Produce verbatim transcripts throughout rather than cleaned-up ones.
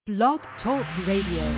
Blog Talk Radio.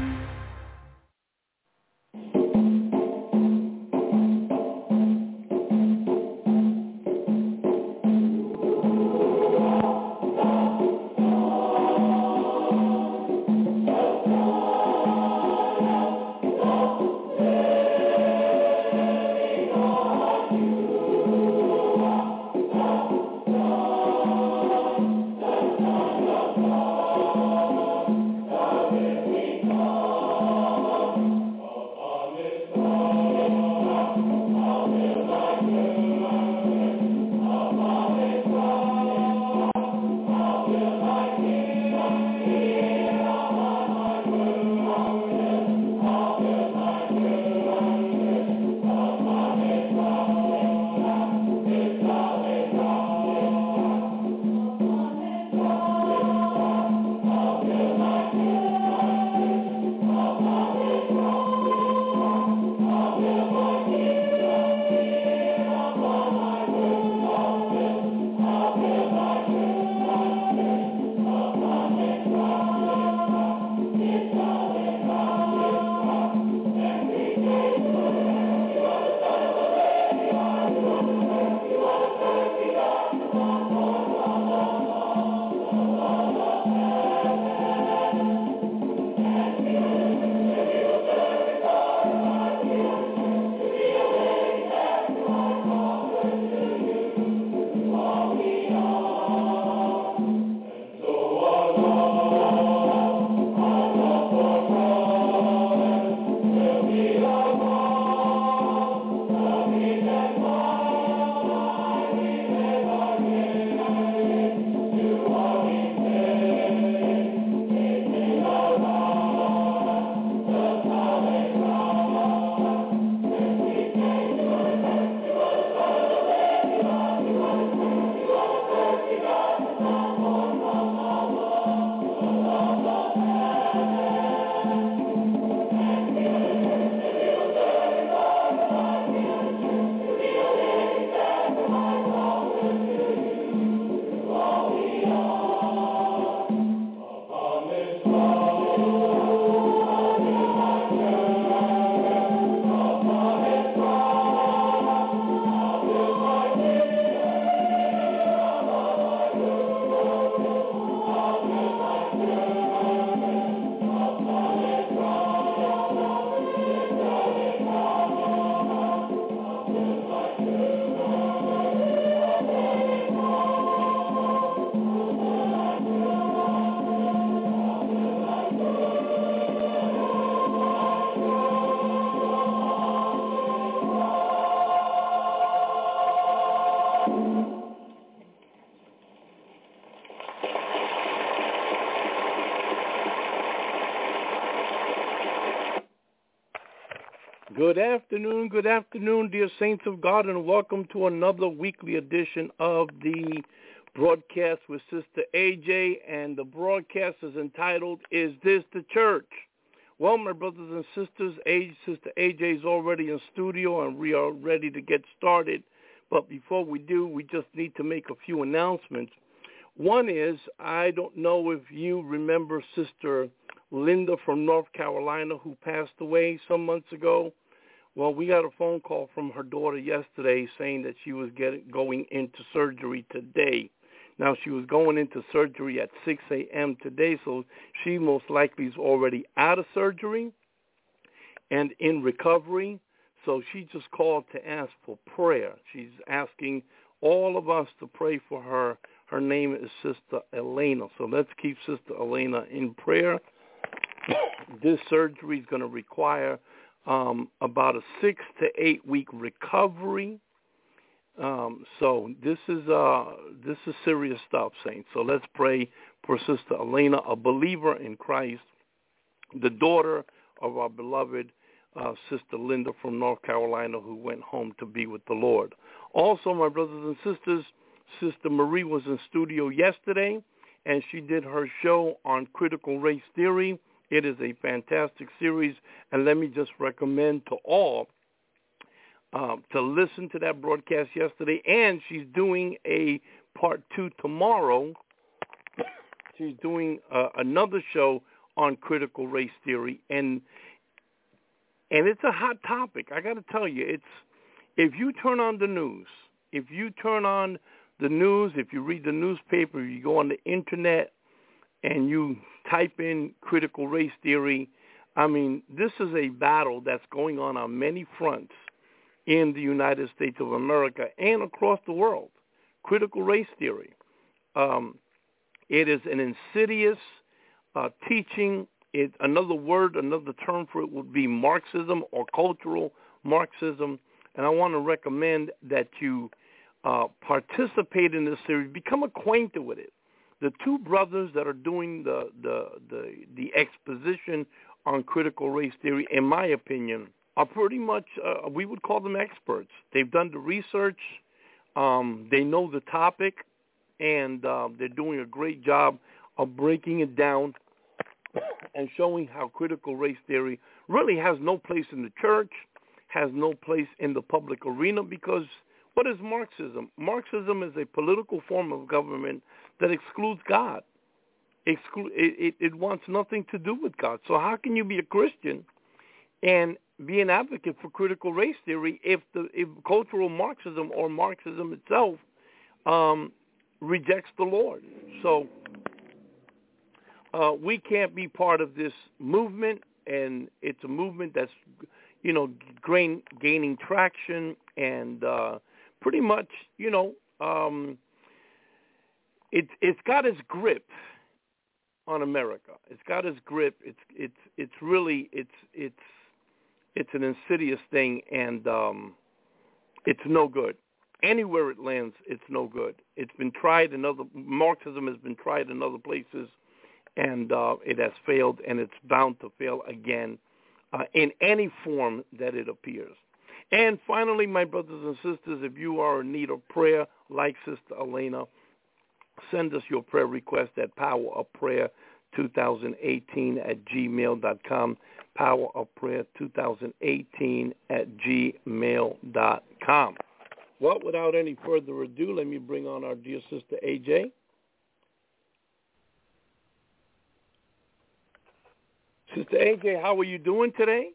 Good afternoon, good afternoon, dear saints of God, and welcome to another weekly edition of the broadcast with Sister A J, and the broadcast is entitled, Is This the Church? Well, my brothers and sisters, A- Sister A J is already in studio, and we are ready to get started. But before we do, we just need to make a few announcements. One is, I don't know if you remember Sister Linda from North Carolina who passed away some months ago. Well, we got a phone call from her daughter yesterday saying that she was getting, going into surgery today. Now, she was going into surgery at six a.m. today, so she most likely is already out of surgery and in recovery. So she just called to ask for prayer. She's asking all of us to pray for her. Her name is Sister Elena. So let's keep Sister Elena in prayer. This surgery is going to require um, about a six to eight week recovery. Um, so this is uh, this is serious stuff, saints. So let's pray for Sister Elena, a believer in Christ, the daughter of our beloved uh, Sister Linda from North Carolina, who went home to be with the Lord. Also, my brothers and sisters, Sister Marie was in studio yesterday, and she did her show on critical race theory. It is a fantastic series, and let me just recommend to all um, to listen to that broadcast yesterday, and she's doing a part two tomorrow. she's doing uh, another show on critical race theory, and and it's a hot topic. I got to tell you, it's if you turn on the news, if you turn on the news, if you read the newspaper, you go on the internet, and you type in critical race theory, I mean, this is a battle that's going on on many fronts in the United States of America and across the world. Critical race theory. Um, it is an insidious uh, teaching. It, another word, another term for it would be Marxism or cultural Marxism. And I want to recommend that you uh, participate in this series, become acquainted with it. The two brothers that are doing the, the, the, the exposition on critical race theory, in my opinion, are pretty much, uh, we would call them experts. They've done the research. Um, they know the topic, and uh, they're doing a great job of breaking it down and showing how critical race theory really has no place in the church, has no place in the public arena, because what is Marxism? Marxism is a political form of government that excludes God. Exclu- it, it, it wants nothing to do with God. So how can you be a Christian and be an advocate for critical race theory if the if cultural Marxism or Marxism itself um, rejects the Lord? So uh, we can't be part of this movement, and it's a movement that's, you know, gain, gaining traction, and uh, pretty much, you know, um, it, it's got its grip on America. It's got its grip. It's it's it's really it's it's it's an insidious thing, and um, it's no good. Anywhere it lands, it's no good. It's been tried in other Marxism has been tried in other places, and uh, it has failed, and it's bound to fail again uh, in any form that it appears. And finally, my brothers and sisters, if you are in need of prayer, like Sister Elena, send us your prayer request at power of prayer twenty eighteen at gmail dot com, power of prayer twenty eighteen at gmail dot com. Well, without any further ado, let me bring on our dear Sister A J. Sister A J, how are you doing today?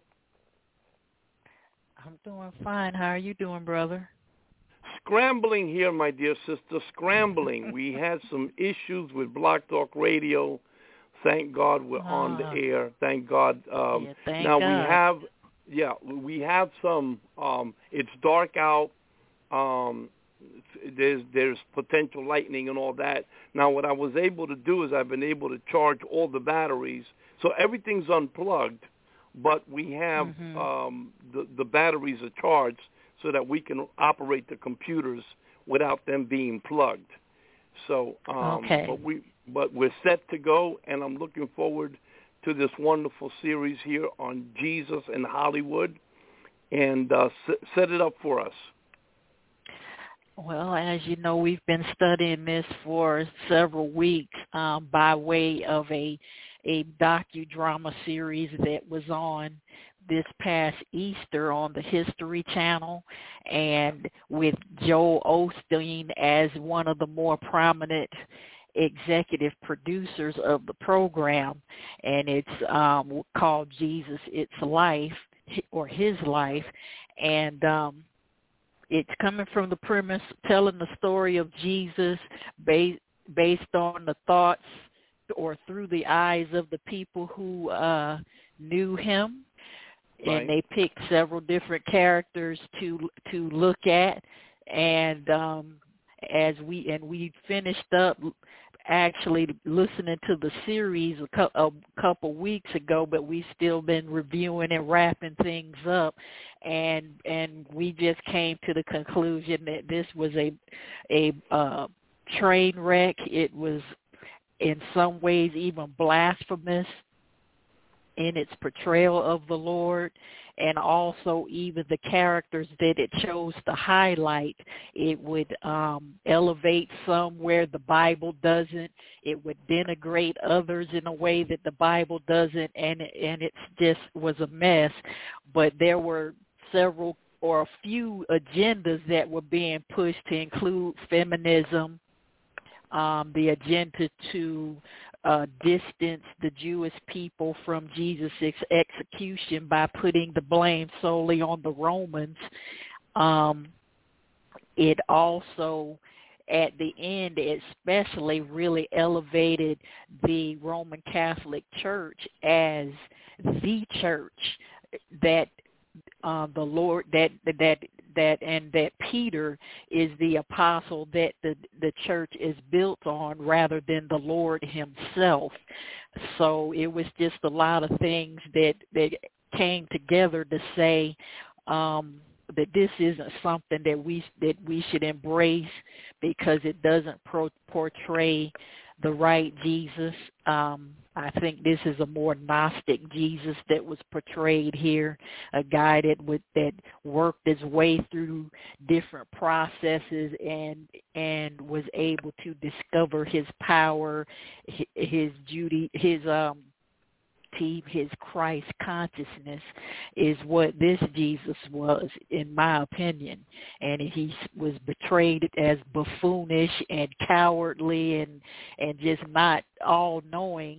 I'm doing fine. How are you doing, brother? Scrambling here, my dear sister, scrambling. We had some issues with Blog Talk Radio. Thank God we're uh, on the air. Thank God. Um, yeah, thank now God. we have, yeah, we have some. Um, it's dark out. Um, there's there's potential lightning and all that. Now what I was able to do is I've been able to charge all the batteries, so everything's unplugged, but we have mm-hmm. um, the the batteries are charged, so that we can operate the computers without them being plugged. So, um, okay. but we, but we're set to go, and I'm looking forward to this wonderful series here on Jesus in Hollywood, and uh, s- set it up for us. Well, as you know, we've been studying this for several weeks um, by way of a a docudrama series that was on this past Easter on the History Channel, and with Joel Osteen as one of the more prominent executive producers of the program, and it's um, called Jesus, It's Life, or His Life, and um, it's coming from the premise, telling the story of Jesus based, based on the thoughts or through the eyes of the people who uh, knew him. Right. And they picked several different characters to to look at, and um, as we and we finished up actually listening to the series a, co- a couple weeks ago, but we've still been reviewing and wrapping things up, and and we just came to the conclusion that this was a a uh, train wreck. It was in some ways even blasphemous in its portrayal of the Lord, and also even the characters that it chose to highlight. It would um, elevate some where the Bible doesn't. It would denigrate others in a way that the Bible doesn't, and and it just was a mess. But there were several or a few agendas that were being pushed to include feminism, um, the agenda to uh, distance the Jewish people from Jesus' ex- execution by putting the blame solely on the Romans. Um, it also, at the end, especially really elevated the Roman Catholic Church as the church that uh, the Lord that that that and that Peter is the apostle that the the church is built on, rather than the Lord himself. So it was just a lot of things that that came together to say um, that this isn't something that we that we should embrace, because it doesn't pro- portray the right Jesus. Um, I think this is a more Gnostic Jesus that was portrayed here, a guy that would that worked his way through different processes and and was able to discover his power, his duty, his um. his Christ consciousness is what this Jesus was, in my opinion. And he was betrayed as buffoonish and cowardly and and just not all-knowing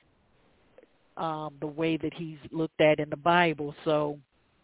um, the way that he's looked at in the Bible. So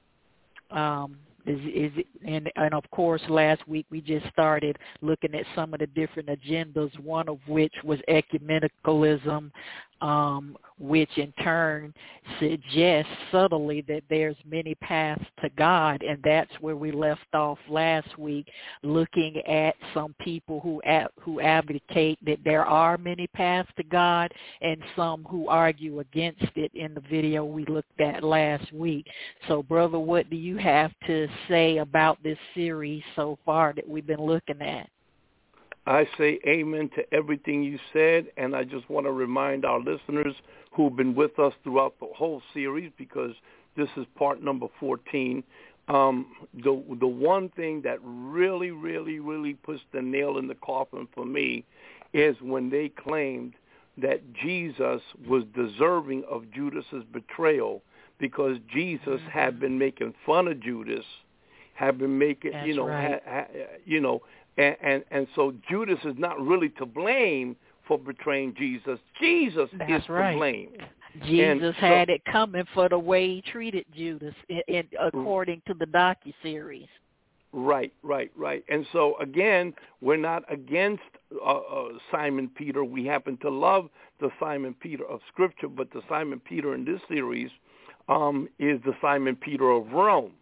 um, is, is and, and, of course, last week we just started looking at some of the different agendas, one of which was ecumenicalism, um, which in turn suggests subtly that there's many paths to God, and that's where we left off last week, looking at some people who who advocate that there are many paths to God, and some who argue against it in the video we looked at last week. So, brother, what do you have to say about this series so far that we've been looking at? I say amen to everything you said, and I just want to remind our listeners who've been with us throughout the whole series, because this is part number fourteen. Um, the the one thing that really, really, really puts the nail in the coffin for me is when they claimed that Jesus was deserving of Judas's betrayal, because Jesus mm-hmm. had been making fun of Judas, had been making, That's you know, right. ha, ha, you know. And, and and so Judas is not really to blame for betraying Jesus. Jesus That's is right. to blame. Jesus so, had it coming for the way he treated Judas, in, in, according to the docuseries. Right, right, right. And so, again, we're not against uh, uh, Simon Peter. We happen to love the Simon Peter of Scripture, but the Simon Peter in this series um, is the Simon Peter of Rome.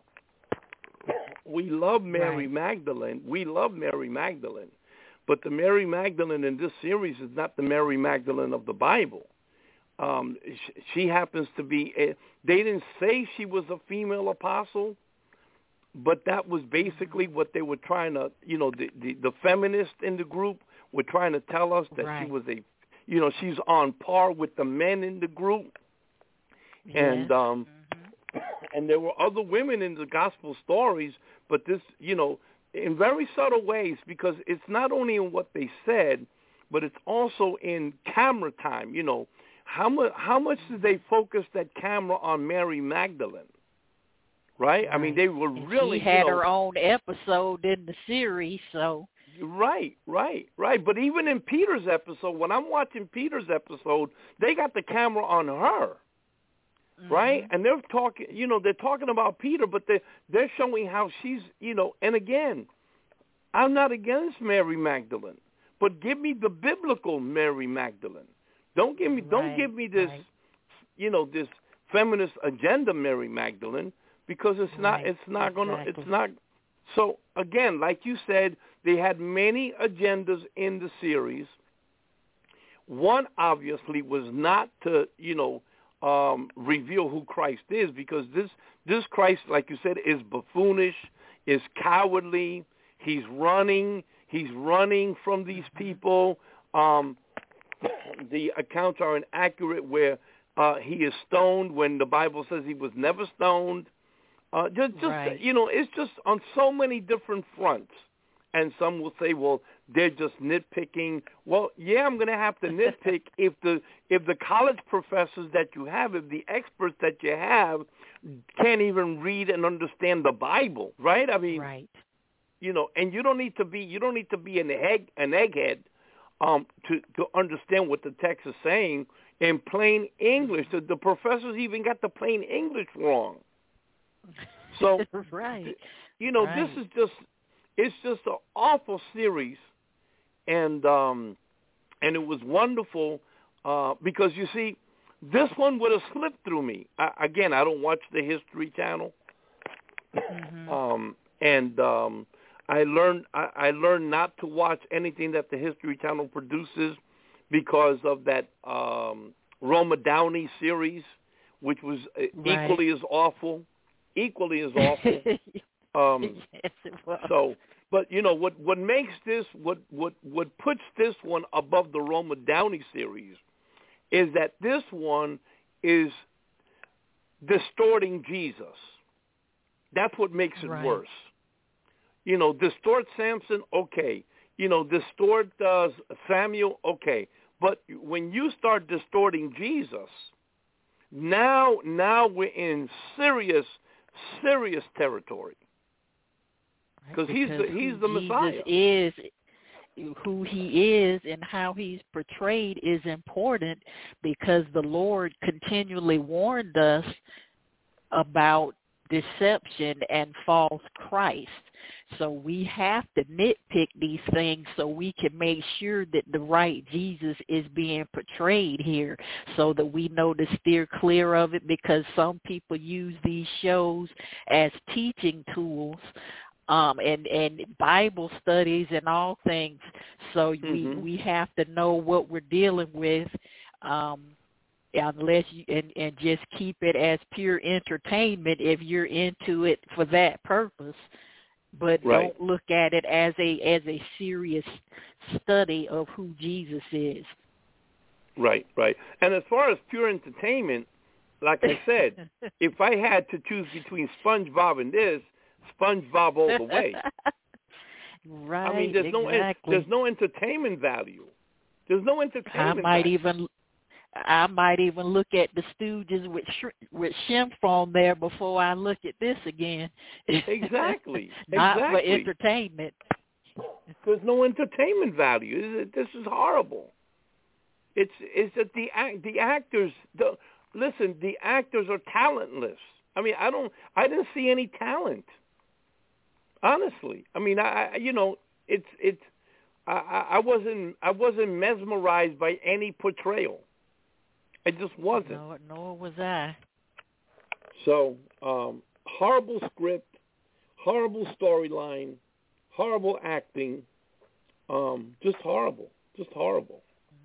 We love Mary right. Magdalene. We love Mary Magdalene. But the Mary Magdalene in this series is not the Mary Magdalene of the Bible. Um, she, she happens to be, a, they didn't say she was a female apostle, but that was basically what they were trying to, you know, the, the, the feminists in the group were trying to tell us, that right. she was a, you know, she's on par with the men in the group. Yes. And, um, and there were other women in the gospel stories, but this, you know, in very subtle ways, because it's not only in what they said, but it's also in camera time. You know, how much how much did they focus that camera on Mary Magdalene? Right? right. I mean, they were and really. She had you know, her own episode in the series, so. Right, right, right. But even in Peter's episode, when I'm watching Peter's episode, they got the camera on her. Right? Mm-hmm. And they're talking, you know, they're talking about Peter, but they're, they're showing how she's, you know, and again, I'm not against Mary Magdalene, but give me the biblical Mary Magdalene. Don't give me, right, don't give me this, right. you know, this feminist agenda Mary Magdalene, because it's right. not, it's not exactly. going to, it's not. So again, like you said, they had many agendas in the series. One obviously was not to, you know, Um, reveal who Christ is, because this this Christ, like you said, is buffoonish, is cowardly. He's running. He's running from these people. Um, the accounts are inaccurate where uh, he is stoned when the Bible says he was never stoned. Uh, just, just right. you know, it's just on so many different fronts. And some will say, well, they're just nitpicking. Well, yeah, I'm going to have to nitpick if the if the college professors that you have, if the experts that you have can't even read and understand the Bible, right? I mean, right. you know, and you don't need to be you don't need to be an egg an egghead um, to, to understand what the text is saying in plain English. The, the professors even got the plain English wrong. So, right. you know, right. this is just, it's just an awful series. And, um, and it was wonderful uh, because, you see, this one would have slipped through me. I, again, I don't watch the History Channel. Mm-hmm. um, and um, I learned I, I learned not to watch anything that the History Channel produces because of that um, Roma Downey series, which was right. equally as awful, equally as awful. um, yes, it was. So, but you know what? What makes this what what what puts this one above the Roma Downey series is that this one is distorting Jesus. That's what makes it right. worse. You know, distort Samson, okay. You know, distort uh, Samuel, okay. But when you start distorting Jesus, now now we're in serious, serious territory. Because he's the, he's the Jesus Messiah. Is who he is and how he's portrayed is important, because the Lord continually warned us about deception and false Christ. So we have to nitpick these things so we can make sure that the right Jesus is being portrayed here, so that we know to steer clear of it, because some people use these shows as teaching tools um, and, and Bible studies and all things. So Mm-hmm. we, we have to know what we're dealing with, um, unless you and, and just keep it as pure entertainment if you're into it for that purpose, but right. don't look at it as a as a serious study of who Jesus is. Right, right. And as far as pure entertainment, like I said, if I had to choose between SpongeBob and this, SpongeBob all the way. Right. I mean, there's exactly. no there's no entertainment value. There's no entertainment. I might value. even. I might even look at the Stooges with sh- with Schimpf on there before I look at this again. Exactly. Not exactly. for entertainment. There's no entertainment value. This is horrible. It's it's that the act the actors. The, listen, the actors are talentless. I mean, I don't. I didn't see any talent. Honestly, I mean, I you know, it's it's. I, I wasn't I wasn't mesmerized by any portrayal. I just wasn't. No, nor was I. So, um, horrible script, horrible storyline, horrible acting, um, just horrible, just horrible,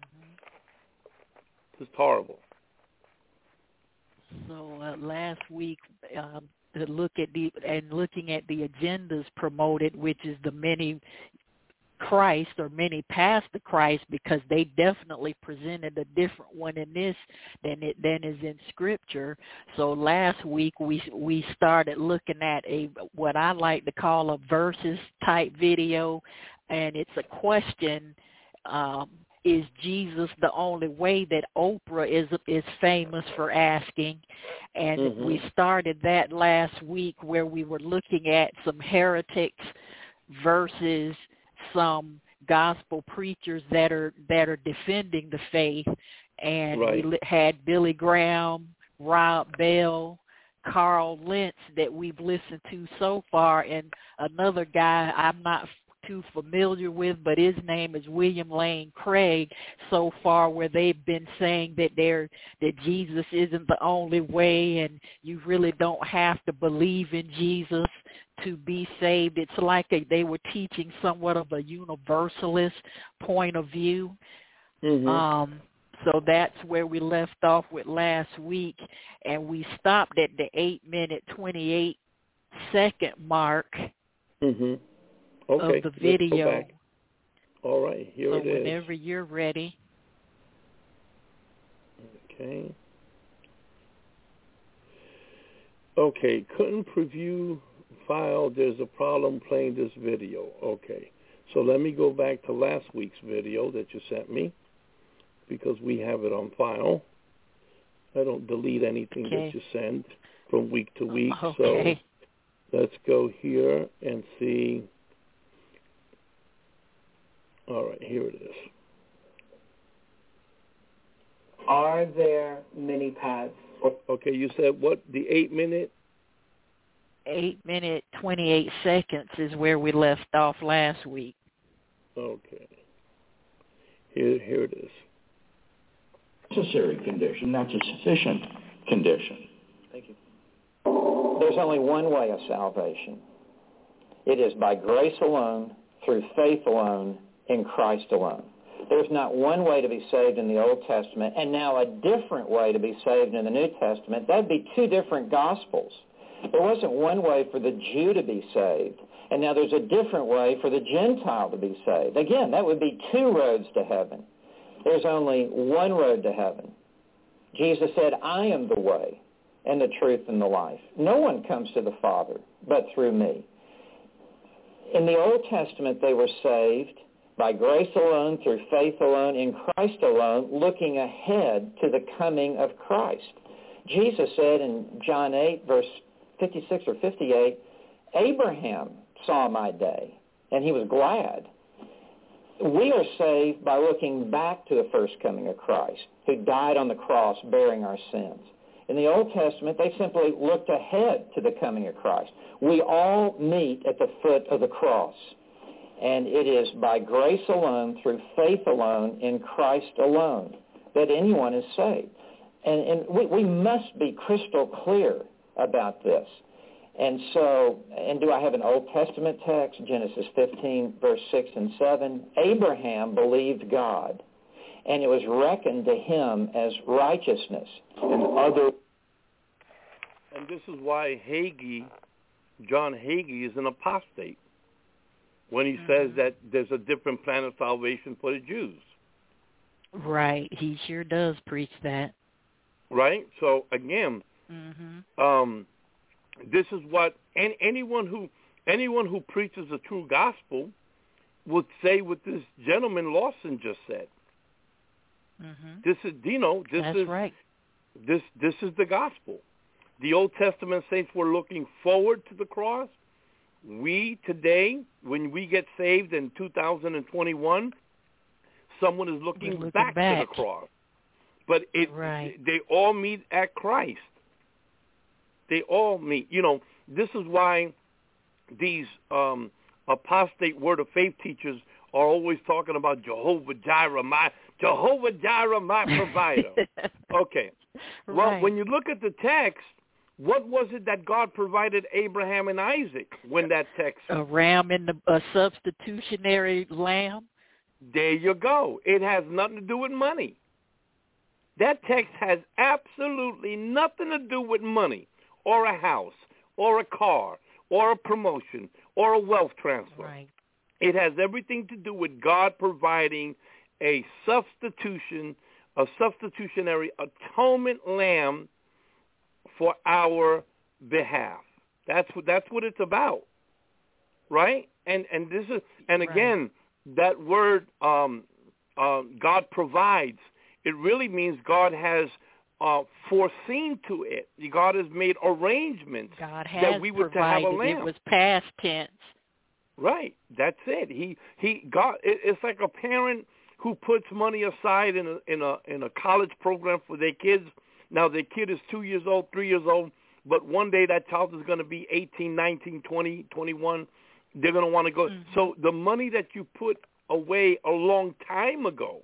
mm-hmm. just horrible. So uh, last week, um, to look at the and looking at the agendas promoted, which is the many Christ or many past the Christ, because they definitely presented a different one in this than it than is in Scripture. So last week we we started looking at a what I like to call a versus type video, and it's a question: um, is Jesus the only way? That Oprah is is famous for asking, and mm-hmm. we started that last week where we were looking at some heretics versus some gospel preachers that are that are defending the faith, and right. we had Billy Graham, Rob Bell, Carl Lentz that we've listened to so far, and another guy I'm not too familiar with, but his name is William Lane Craig so far, where they've been saying that they're that Jesus isn't the only way, and you really don't have to believe in Jesus to be saved. It's like a, they were teaching somewhat of a universalist point of view. Mm-hmm. Um, so that's where we left off with last week, and we stopped at the eight minute twenty-eight second mark mm-hmm. okay. of the video. Let's go back. All right, here so it is. Whenever you're ready. Okay. Okay, couldn't preview file. There's a problem playing this video. Okay, so let me go back to last week's video that you sent me, because we have it on file. I don't delete anything okay. that you send from week to week. Okay. So let's go here and see. All right, here it is. Are there many paths? Okay, you said what? The eight minute? Eight minute, twenty-eight seconds is where we left off last week. Okay. Here, here it is. Necessary condition, not a sufficient condition. Thank you. There's only one way of salvation. It is by grace alone, through faith alone, in Christ alone. There's not one way to be saved in the Old Testament, and now a different way to be saved in the New Testament. That'd be two different gospels. There wasn't one way for the Jew to be saved, and now there's a different way for the Gentile to be saved. Again, that would be two roads to heaven. There's only one road to heaven. Jesus said, I am the way and the truth and the life. No one comes to the Father but through me. In the Old Testament, they were saved by grace alone, through faith alone, in Christ alone, looking ahead to the coming of Christ. Jesus said in John eight, verse fifty-six or fifty-eight, Abraham saw my day, and he was glad. We are saved by looking back to the first coming of Christ, who died on the cross bearing our sins. In the Old Testament, they simply looked ahead to the coming of Christ. We all meet at the foot of the cross, and it is by grace alone, through faith alone, in Christ alone, that anyone is saved. And, and we, we must be crystal clear about this. And so, and do I have an Old Testament text? Genesis fifteen, verse six and seven. Abraham believed God, and it was reckoned to him as righteousness. And other, and this is why Hagee, John Hagee, is an apostate when he mm-hmm. says that there's a different plan of salvation for the Jews. Right, he sure does preach that. Right. So again, mm-hmm. um. This is what any, anyone who anyone who preaches a true gospel would say what this gentleman Lawson just said. Mm-hmm. This is, you know, this That's is right. this this is the gospel. The Old Testament saints were looking forward to the cross. We today, when we get saved in two thousand twenty-one, someone is looking, looking back, back to the cross. But it right. they all meet at Christ. They all meet. You know, this is why these um, apostate Word of Faith teachers are always talking about Jehovah Jireh, my Jehovah Jireh, my provider. Okay. Well, right. when you look at the text, what was it that God provided Abraham and Isaac when that text? A ram and the, a substitutionary lamb. There you go. It has nothing to do with money. That text has absolutely nothing to do with money, or a house, or a car, or a promotion, or a wealth transfer. Right. It has everything to do with God providing a substitution, a substitutionary atonement lamb for our behalf. That's what that's what it's about, right? And and this is and again right. that word um, uh, God provides. It really means God has. Uh, foreseen to it. God has made arrangements God has that we would to have a lamb. It was past tense. Right. That's it. He he God. It, it's like a parent who puts money aside in a in a in a college program for their kids. Now their kid is two years old, three years old, but one day that child is going to be eighteen, nineteen, twenty, twenty-one. They're going to want to go. Mm-hmm. So the money that you put away a long time ago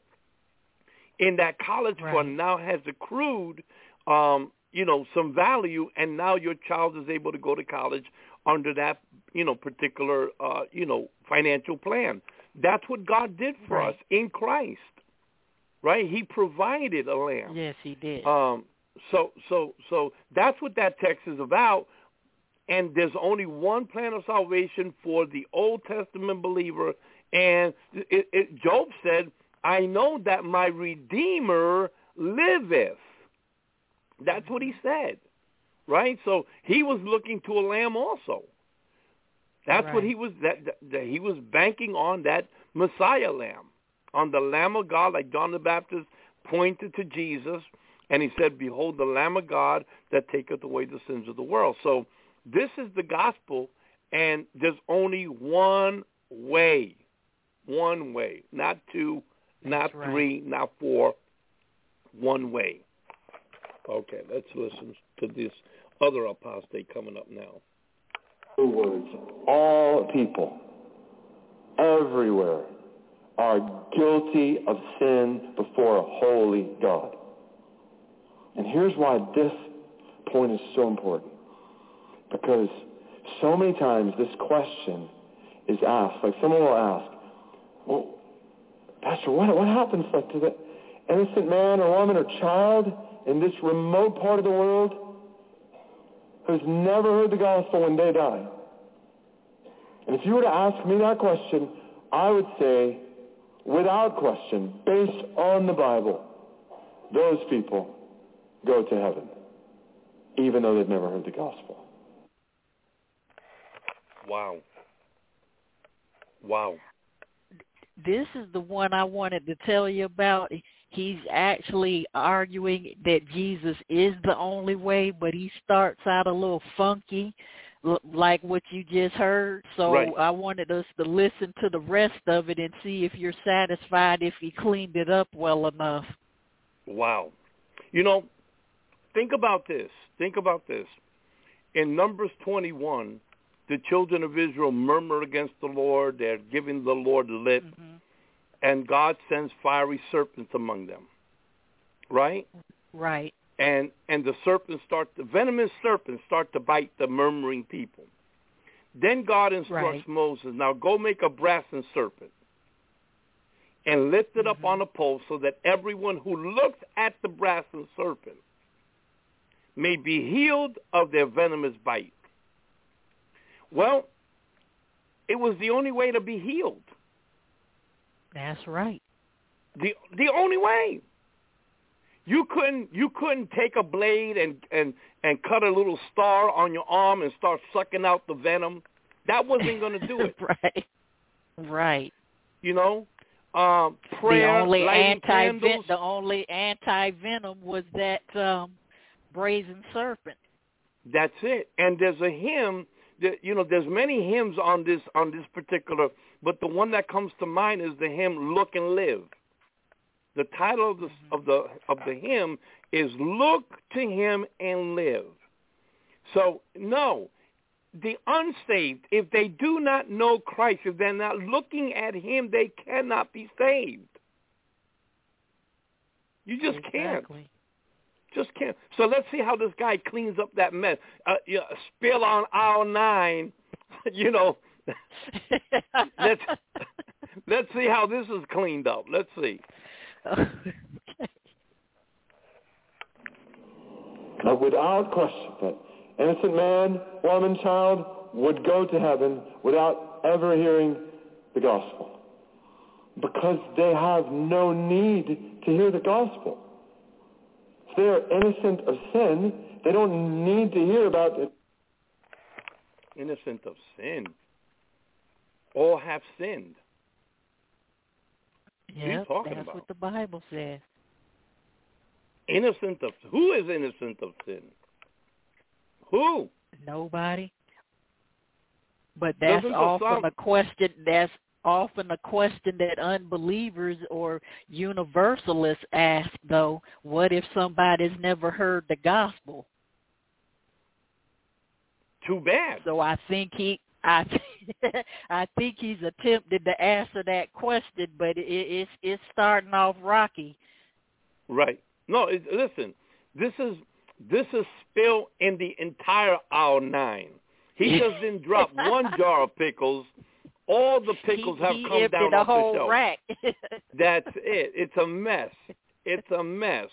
in that college right. fund now has accrued, um, you know, some value, and now your child is able to go to college under that, you know, particular, uh, you know, financial plan. That's what God did for right. us in Christ, right? He provided a lamb. Yes, he did. Um, so, so, so that's what that text is about. And there's only one plan of salvation for the Old Testament believer. And it, it, Job said, I know that my Redeemer liveth. That's what he said, right? So he was looking to a lamb also. That's right. what he was, that, that he was banking on, that Messiah lamb, on the Lamb of God, like John the Baptist pointed to Jesus, and he said, behold, the Lamb of God that taketh away the sins of the world. So this is the gospel, and there's only one way, one way, not two, That's not right. three, not four, one way. Okay, let's listen to this other apostate coming up now. Two words. All people, everywhere, are guilty of sin before a holy God. And here's why this point is so important. Because so many times this question is asked, like someone will ask, well, Pastor, what, what happens like to the innocent man or woman or child in this remote part of the world who's never heard the gospel when they die? And if you were to ask me that question, I would say, without question, based on the Bible, those people go to heaven, even though they've never heard the gospel. Wow. Wow. This is the one I wanted to tell you about. He's actually arguing that Jesus is the only way, but he starts out a little funky, like what you just heard. So right. I wanted us to listen to the rest of it and see if you're satisfied if he cleaned it up well enough. Wow. You know, think about this. Think about this. In Numbers twenty-one, the children of Israel murmur against the Lord. They're giving the Lord lip. Mm-hmm. And God sends fiery serpents among them. Right? Right. And and the serpents start, the venomous serpents start to bite the murmuring people. Then God instructs right. Moses, now go make a brazen serpent and lift it mm-hmm. up on a pole so that everyone who looks at the brazen serpent may be healed of their venomous bite. Well, it was the only way to be healed. That's right. The the only way. You couldn't you couldn't take a blade and, and, and cut a little star on your arm and start sucking out the venom. That wasn't going to do it. Right. Right. You know, um, prayer, the only lighting anti candles. The only anti venom was that um, brazen serpent. That's it. And there's a hymn. That, you know, there's many hymns on this on this particular, but the one that comes to mind is the hymn "Look and Live." The title of the of the of the hymn is "Look to Him and Live." So no, the unsaved, if they do not know Christ, if they're not looking at Him, they cannot be saved. You just exactly. can't. Just can't. So let's see how this guy cleans up that mess. Uh, you know, spill on aisle nine. You know, let's let's see how this is cleaned up. Let's see. Now, without question, that innocent man, woman, child would go to heaven without ever hearing the gospel, because they have no need to hear the gospel. If they are innocent of sin, they don't need to hear about it. Innocent of sin. All have sinned. Yeah, what that's about? What the Bible says. Innocent of who is innocent of sin? Who? Nobody. But that's Doesn't often the a question. That's often a question that unbelievers or universalists ask, though. What if somebody's never heard the gospel? Too bad. So I think he, I, I think he's attempted to answer that question, but it, it's it's starting off rocky. Right. No, it, listen. This is this is spill in the entire aisle nine. He just didn't drop one jar of pickles. All the pickles he, have he come down a off whole the shelf. Rack. That's it. It's a mess. It's a mess.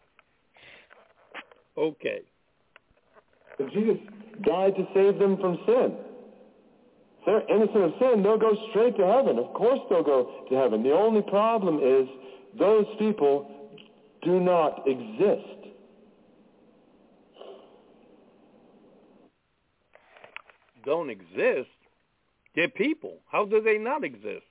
Okay. But Jesus died to save them from sin. If they're innocent of sin, they'll go straight to heaven. Of course they'll go to heaven. The only problem is those people do not exist. Don't exist? They're people. How do they not exist?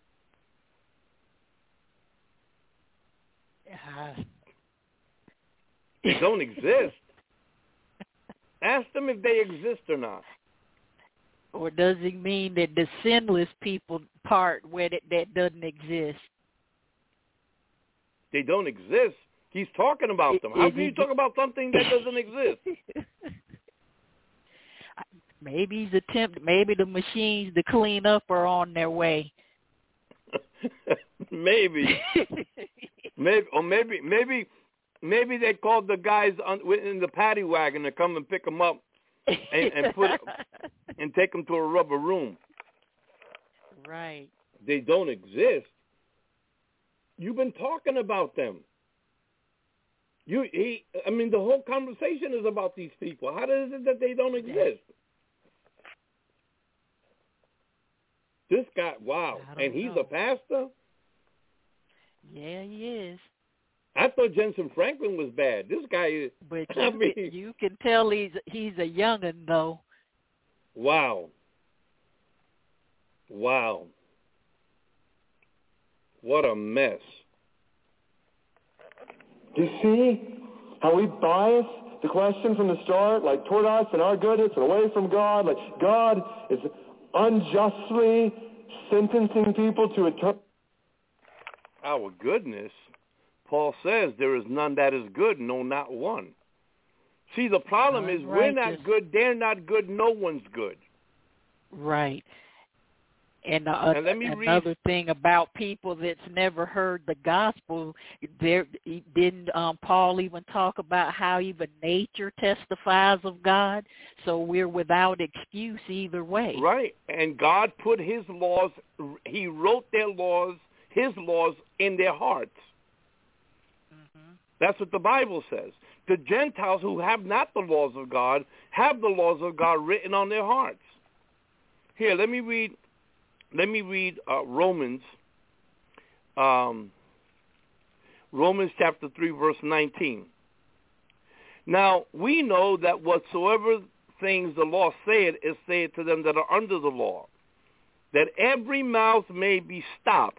Uh, they don't exist. Ask them if they exist or not. Or does it mean that the sinless people part where that, that doesn't exist? They don't exist. He's talking about them. How Is can you he- talk about something that doesn't exist? Maybe he's attempt. Maybe the machines to clean up are on their way. maybe, maybe, or maybe, maybe, maybe they called the guys on, in the paddy wagon to come and pick them up and, and put and take them to a rubber room. Right. They don't exist. You've been talking about them. You, he, I mean, the whole conversation is about these people. How is it that they don't exist? This guy, wow, and he's know. a pastor? Yeah, he is. I thought Jensen Franklin was bad. This guy is, But I you, mean, can, you can tell he's he's a youngin' though. wow. Wow. What a mess. Do you see how we bias the question from the start, like toward us and our goodness and away from God? Like God is unjustly sentencing people to eternity. Our goodness. Paul says there is none that is good, no, not one. See, the problem is we're not good, they're not good, no one's good. Right. And, uh, and let me another read. thing about people that's never heard the gospel, there didn't um, Paul even talk about how even nature testifies of God? So we're without excuse either way. Right. And God put his laws, he wrote their laws, his laws in their hearts. Mm-hmm. That's what the Bible says. The Gentiles who have not the laws of God have the laws of God written on their hearts. Here, let me read. Let me read uh, Romans, um, Romans chapter three, verse nineteen. Now, we know that whatsoever things the law saith is said to them that are under the law, that every mouth may be stopped,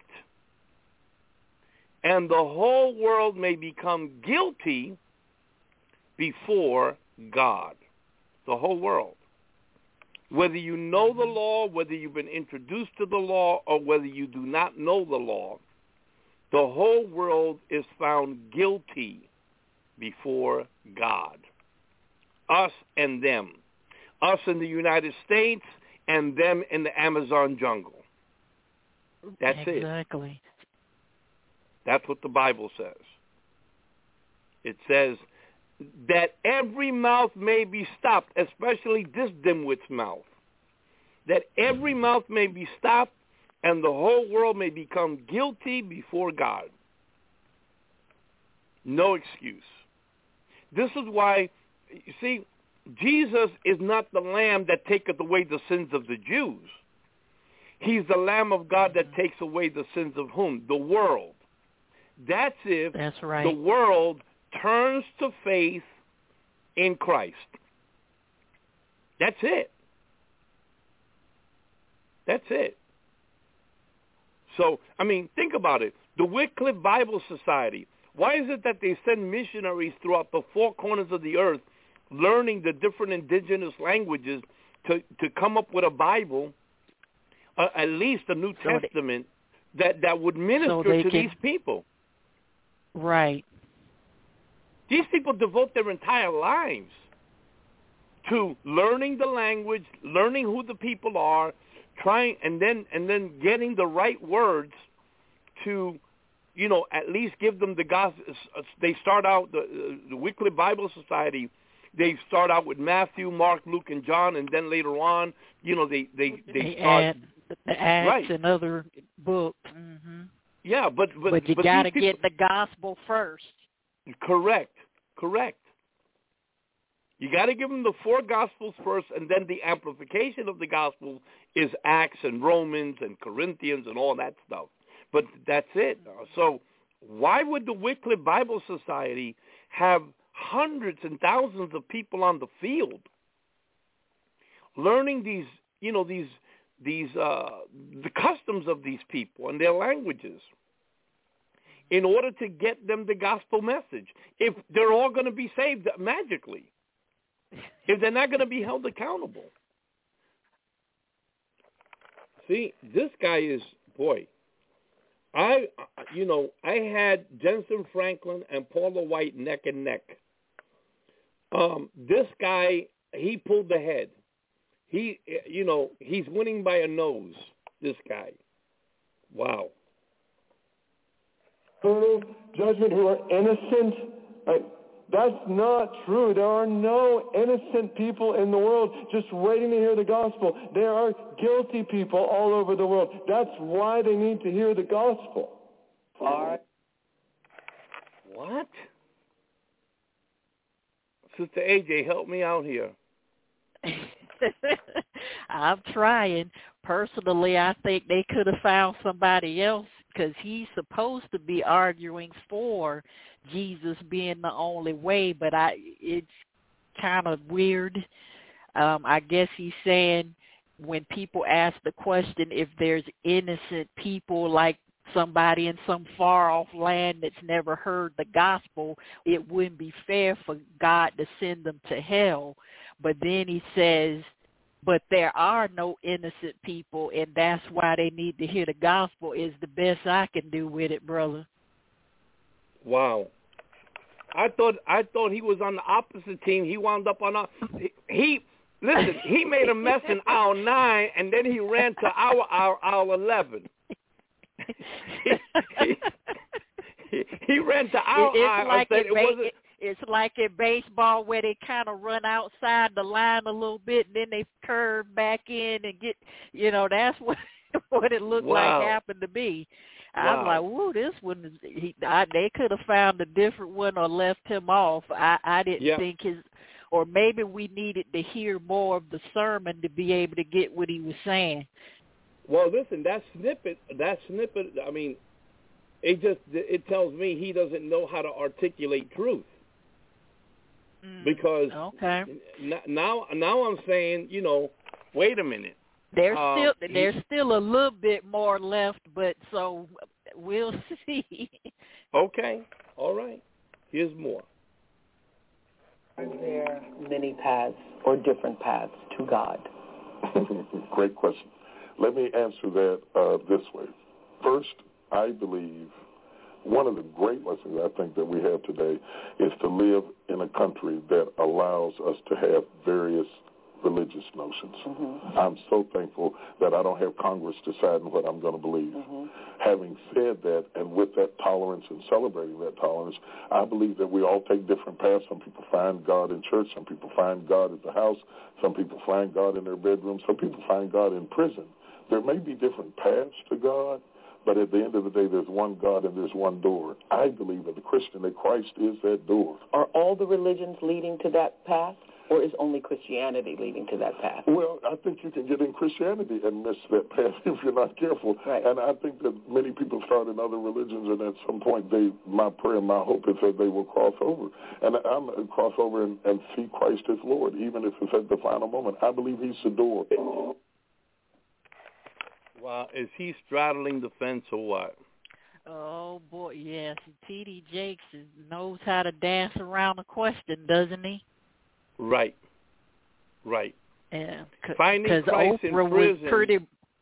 and the whole world may become guilty before God. The whole world. Whether you know the law, whether you've been introduced to the law, or whether you do not know the law, the whole world is found guilty before God. Us and them. Us in the United States and them in the Amazon jungle. That's exactly. it. Exactly. That's what the Bible says. It says that every mouth may be stopped, especially this dimwit's mouth. That every mouth may be stopped and the whole world may become guilty before God. No excuse. This is why, you see, Jesus is not the Lamb that taketh away the sins of the Jews. He's the Lamb of God that takes away the sins of whom? The world. That's if That's right. the world turns to faith in Christ. That's it. That's it. So, I mean, think about it. The Wycliffe Bible Society, why is it that they send missionaries throughout the four corners of the earth learning the different indigenous languages to, to come up with a Bible, uh, at least a New so Testament, they, that, that would minister so to can, these people? Right. These people devote their entire lives to learning the language, learning who the people are, trying, and then and then getting the right words to, you know, at least give them the gospel. They start out the, the Wycliffe Bible Society. They start out with Matthew, Mark, Luke, and John, and then later on, you know, they they they, they start add the Acts right. and other books. Mm-hmm. Yeah, but but, but you but got to people, get the gospel first. Correct. Correct. You got to give them the four Gospels first, and then the amplification of the Gospels is Acts and Romans and Corinthians and all that stuff. But that's it. So why would the Wycliffe Bible Society have hundreds and thousands of people on the field learning these, you know, these these uh, the customs of these people and their languages in order to get them the gospel message? If they're all going to be saved magically, if they're not going to be held accountable. See, this guy is, boy, I, you know, I had Jensen Franklin and Paula White neck and neck. Um, this guy, he pulled ahead. He, you know, he's winning by a nose, this guy. Wow. Judgment who are innocent. Right? That's not true. There are no innocent people in the world just waiting to hear the gospel. There are guilty people all over the world. That's why they need to hear the gospel. All right. What? Sister A J, help me out here. I'm trying. Personally, I think they could have found somebody else because he's supposed to be arguing for Jesus being the only way, but I it's kind of weird. Um, I guess he's saying when people ask the question if there's innocent people like somebody in some far-off land that's never heard the gospel, it wouldn't be fair for God to send them to hell. But then he says, but there are no innocent people, and that's why they need to hear the gospel is the best I can do with it, brother. Wow. I thought I thought he was on the opposite team. He wound up on a he, he listen, he made a mess in aisle nine and then he ran to our aisle, aisle eleven. he, he, he, he ran to our it's aisle like and said it, it ba- wasn't it, it's like in baseball where they kind of run outside the line a little bit and then they curve back in and get, you know, that's what what it looked wow. like happened to be. Wow. I was like, "Whoa, this one! Is, he, I, they could have found a different one or left him off." I, I didn't yep. think his, or maybe we needed to hear more of the sermon to be able to get what he was saying. Well, listen, that snippet, that snippet. I mean, it just it tells me he doesn't know how to articulate truth. Mm, because okay. now, now I'm saying, you know, wait a minute. There's um, still he, there's still a little bit more left, but so we'll see. Okay, all right. Here's more. Are there many paths or different paths to God? Great question. Let me answer that uh, this way. First, I believe one of the great lessons I think that we have today is to live in a country that allows us to have various religious notions. Mm-hmm. I'm so thankful that I don't have Congress deciding what I'm going to believe. Mm-hmm. Having said that, and with that tolerance and celebrating that tolerance, I believe that we all take different paths. Some people find God in church. Some people find God at the house. Some people find God in their bedroom. Some people find God in prison. There may be different paths to God, but at the end of the day, there's one God and there's one door. I believe as a Christian that Christ is that door. Are all the religions leading to that path, or is only Christianity leading to that path? Well, I think you can get in Christianity and miss that path if you're not careful. Right. And I think that many people start in other religions, and at some point, they, my prayer and my hope is that they will cross over. And I'm going to cross over and, and see Christ as Lord, even if it's at the final moment. I believe he's the door. Wow, is he straddling the fence or what? Oh, boy, yes. T D Jakes knows how to dance around the question, doesn't he? Right, right. Yeah, finding Christ in Oprah prison. Was pretty.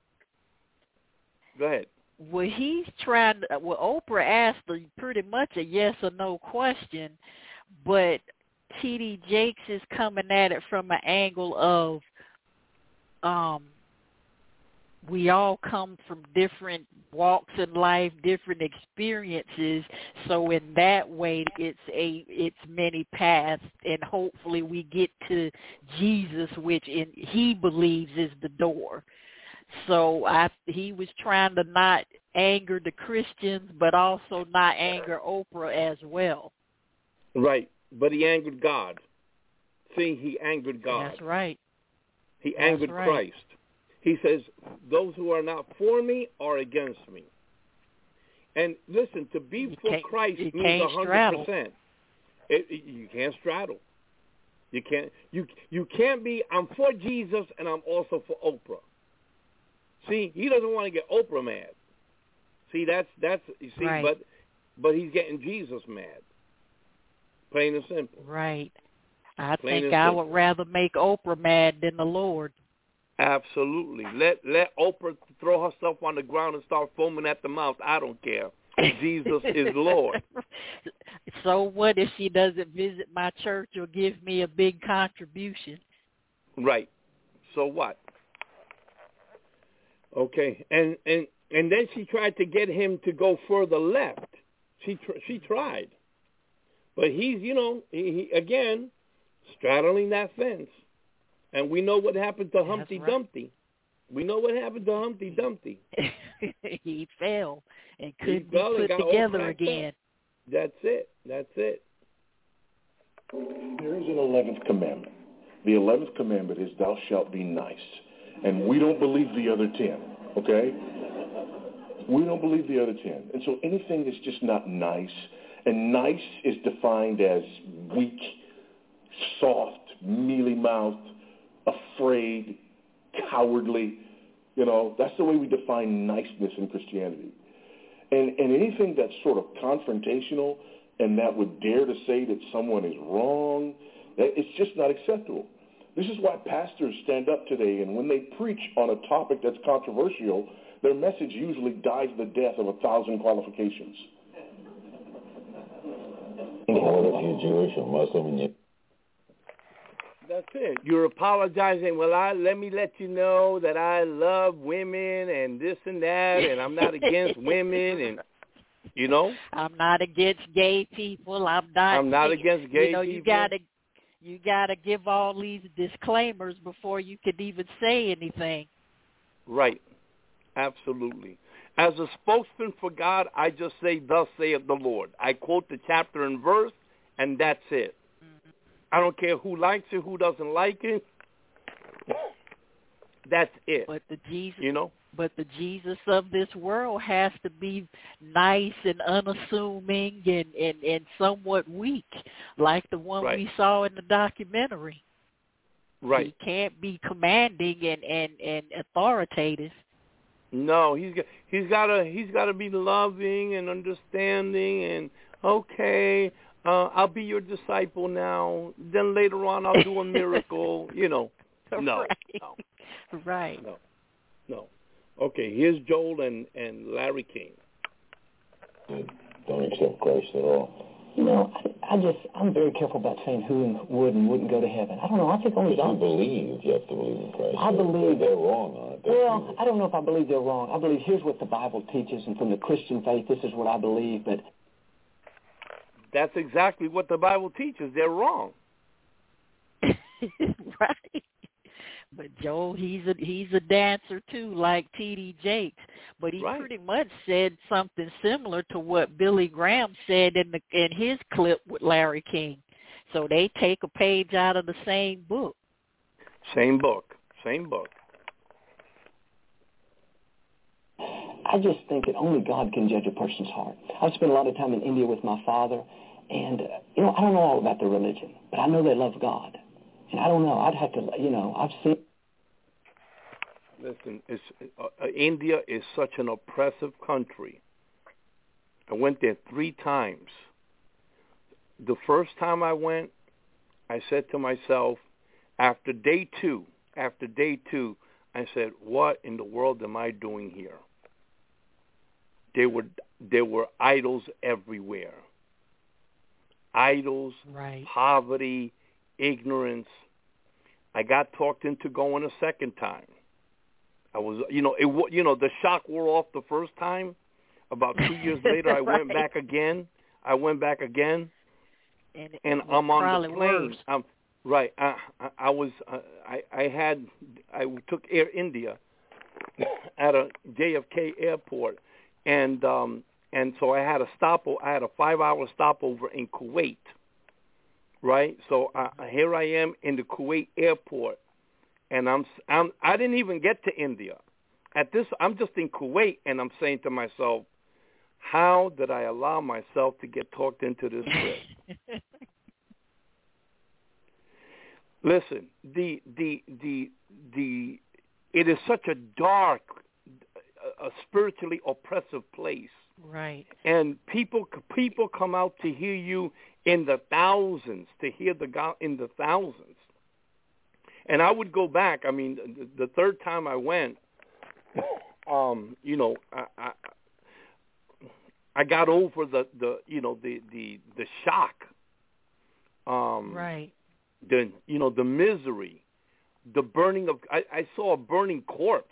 Go ahead. Well, he's trying to. Well, Oprah asked a, pretty much a yes or no question, but T D Jakes is coming at it from an angle of, um, we all come from different walks in life, different experiences. So in that way, it's a it's many paths, and hopefully we get to Jesus, which in, he believes is the door. So I he was trying to not anger the Christians, but also not anger Oprah as well. Right, but he angered God. See, he angered God. That's right. He That's angered right. Christ. He says, those who are not for me are against me. And listen, to be you for Christ means one hundred percent. It, it, you can't straddle. You can't you you can't be, I'm for Jesus and I'm also for Oprah. See, he doesn't want to get Oprah mad. See, that's, that's you see, right. but but he's getting Jesus mad. Plain and simple. Right. I Plain think and I simple. would rather make Oprah mad than the Lord. Absolutely. Let let Oprah throw herself on the ground and start foaming at the mouth. I don't care. Jesus is Lord. So what if she doesn't visit my church or give me a big contribution? Right. So what? Okay. And and and then she tried to get him to go further left. She tr- she tried, but he's you know he, he again straddling that fence, and we know what happened to Humpty right. Dumpty. We know what happened to Humpty Dumpty. He fell and couldn't he fell be put together again. Up. That's it. That's it. There is an eleventh commandment. The eleventh commandment is thou shalt be nice. And we don't believe the other ten, okay? We don't believe the other ten. And so anything that's just not nice, and nice is defined as weak, soft, mealy-mouthed, afraid, cowardly. You know, that's the way we define niceness in Christianity. And, and anything that's sort of confrontational and that would dare to say that someone is wrong, it's just not acceptable. This is why pastors stand up today, and when they preach on a topic that's controversial, their message usually dies the death of a thousand qualifications. What if you're Jewish or Muslim and you... That's it. You're apologizing. Well, I let me let you know that I love women and this and that, and I'm not against women, and you know. I'm not against gay people. I'm not. I'm not against gay you know, people. You gotta, you gotta give all these disclaimers before you could even say anything. Right. Absolutely. As a spokesman for God, I just say, "Thus saith the Lord." I quote the chapter and verse, and that's it. I don't care who likes it, who doesn't like it. That's it. But the Jesus, you know. But the Jesus of this world has to be nice and unassuming and, and, and somewhat weak, like the one right. we saw in the documentary. Right. He can't be commanding and, and, and authoritative. No, he's got he's got to he's got to be loving and understanding and okay. Uh, I'll be your disciple now. Then later on, I'll do a miracle. You know, no, right. no, right, no, no. Okay, here's Joel and, and Larry King. Don't accept Christ at all. You know, I, I just I'm very careful about saying who would and wouldn't go to heaven. I don't know. I think only God. You believe you have to believe in Christ. I believe they're wrong, aren't they? Well, I don't know if I believe they're wrong. I believe here's what the Bible teaches, and from the Christian faith, this is what I believe. But that's exactly what the Bible teaches. They're wrong. Right. But Joel, he's a he's a dancer too, like T D Jakes. But he right. pretty much said something similar to what Billy Graham said in the in his clip with Larry King. So they take a page out of the same book. Same book. Same book. I just think that only God can judge a person's heart. I've spent a lot of time in India with my father, and, uh, you know, I don't know all about their religion, but I know they love God. And I don't know. I'd have to, you know, I've seen... Listen, it's, uh, India is such an oppressive country. I went there three times. The first time I went, I said to myself, after day two, after day two, I said, what in the world am I doing here? There were there were idols everywhere. Idols, right. Poverty, ignorance. I got talked into going a second time. I was, you know, it, you know, the shock wore off the first time. About two years later, I right. went back again. I went back again, and, and I'm on the plane. Worse. I'm right. I, I, I was, uh, I, I had, I took Air India at a J F K airport, and um, and so I had a stop. I had a five-hour stopover in Kuwait. Right, so uh, here I am in the Kuwait airport, and I'm I'm I didn't even get to India. At this, I'm just in Kuwait, and I'm saying to myself, how did I allow myself to get talked into this trip? Listen, the the the the it is such a dark, a spiritually oppressive place. Right. And people people come out to hear you in the thousands, to hear the God in the thousands. And I would go back. I mean, the, the third time I went, um, you know, I, I I got over the, the you know the, the, the shock, um, right? The you know the misery, the burning of. I, I saw a burning corpse.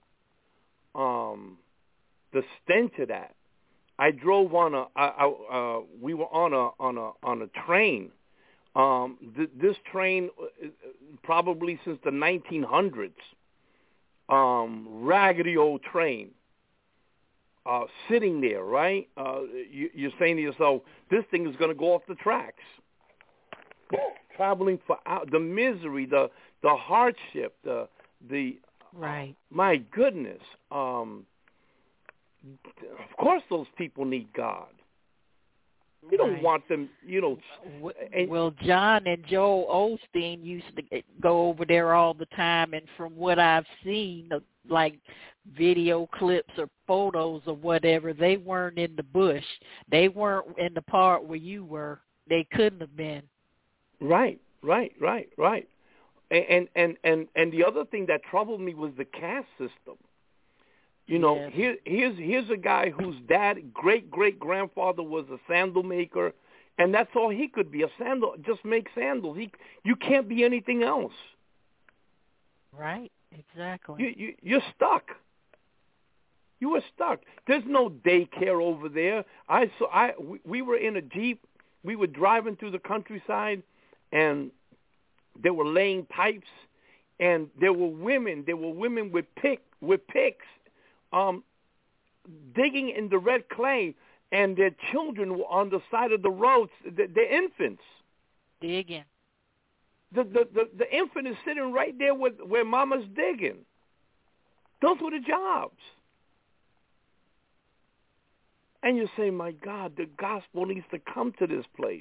Um, the stench of that. I drove on a. I, I, uh, we were on a on a on a train. Um, th- this train, uh, probably since the nineteen hundreds. Um, raggedy old train. Uh, sitting there, right? Uh, you, you're saying to yourself, this thing is going to go off the tracks. Traveling for out, the misery, the the hardship, the the. Right. Uh, my goodness. Um, of course, those people need God. You don't right. want them, you know. And, well, John and Joel Osteen used to go over there all the time, and from what I've seen, like video clips or photos or whatever, they weren't in the bush. They weren't in the part where you were. They couldn't have been. Right, right, right, right. And and and and the other thing that troubled me was the caste system. You know, yes. here here's here's a guy whose dad, great great grandfather was a sandal maker, and that's all he could be, a sandal, just make sandals. He you can't be anything else. Right, exactly. You you you're stuck. You were stuck. There's no daycare over there. I saw I we, we were in a Jeep. We were driving through the countryside, and they were laying pipes, and there were women. There were women with pick with picks, um, digging in the red clay, and their children were on the side of the roads. Their infants. Digging. The the the, the infant is sitting right there with where mama's digging. Those were the jobs. And you say, my God, the gospel needs to come to this place.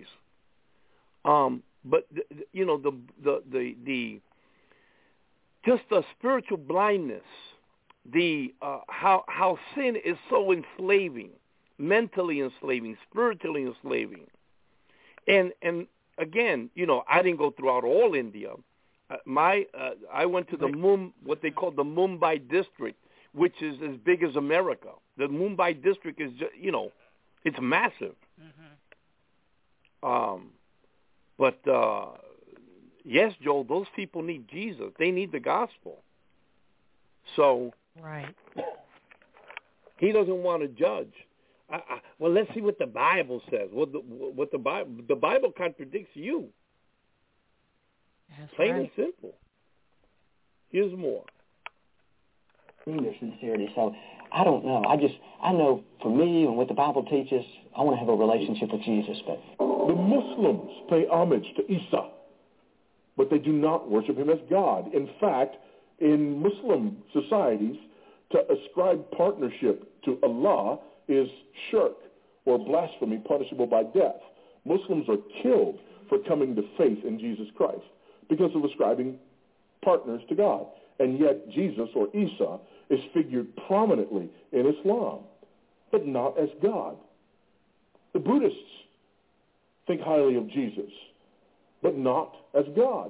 Um, but the, the, you know the the the the just the spiritual blindness, the uh, how how sin is so enslaving, mentally enslaving, spiritually enslaving, and and again, you know, I didn't go throughout all India. Uh, my uh, I went to the Mum what they call the Mumbai district, which is as big as America. The Mumbai district is, just, you know, it's massive. Mm-hmm. Um, but uh, yes, Joel, those people need Jesus. They need the gospel. So right. He doesn't want to judge. I, I, well, let's see what the Bible says. What the what the Bible the Bible contradicts you. That's Plain right. and simple. Here's more. Their sincerity. So I don't know. I just I know for me and what the Bible teaches, I want to have a relationship with Jesus. But the Muslims pay homage to Isa, but they do not worship him as God. In fact, in Muslim societies, to ascribe partnership to Allah is shirk or blasphemy, punishable by death. Muslims are killed for coming to faith in Jesus Christ because of ascribing partners to God. And yet Jesus, or Isa, is figured prominently in Islam, but not as God. The Buddhists think highly of Jesus, but not as God.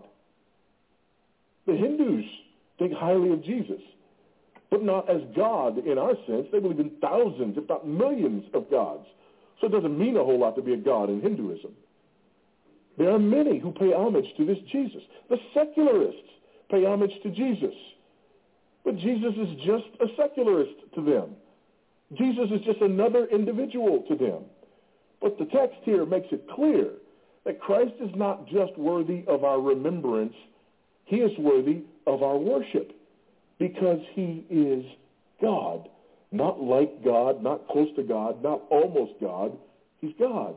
The Hindus think highly of Jesus, but not as God in our sense. They believe in thousands, if not millions, of gods. So it doesn't mean a whole lot to be a god in Hinduism. There are many who pay homage to this Jesus. The secularists pay homage to Jesus. But Jesus is just a secularist to them. Jesus is just another individual to them. But the text here makes it clear that Christ is not just worthy of our remembrance, he is worthy of our worship because he is God. Not like God, not close to God, not almost God. He's God.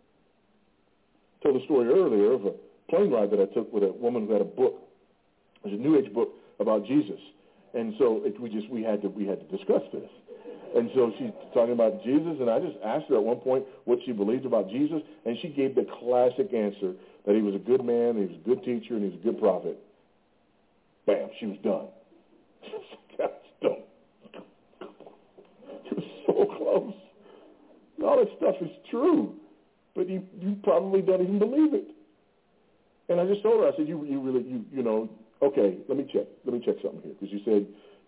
I told a story earlier of a plane ride that I took with a woman who had a book. It was a New Age book about Jesus. And so it, we just we had to we had to discuss this. And so she's talking about Jesus, and I just asked her at one point what she believed about Jesus, and she gave the classic answer that he was a good man, he was a good teacher, and he was a good prophet. Bam, she was done. That's done. She was so close. All that stuff is true, but you you probably don't even believe it. And I just told her, I said, you you really you you know. Okay, let me check. Let me check something here. Because you said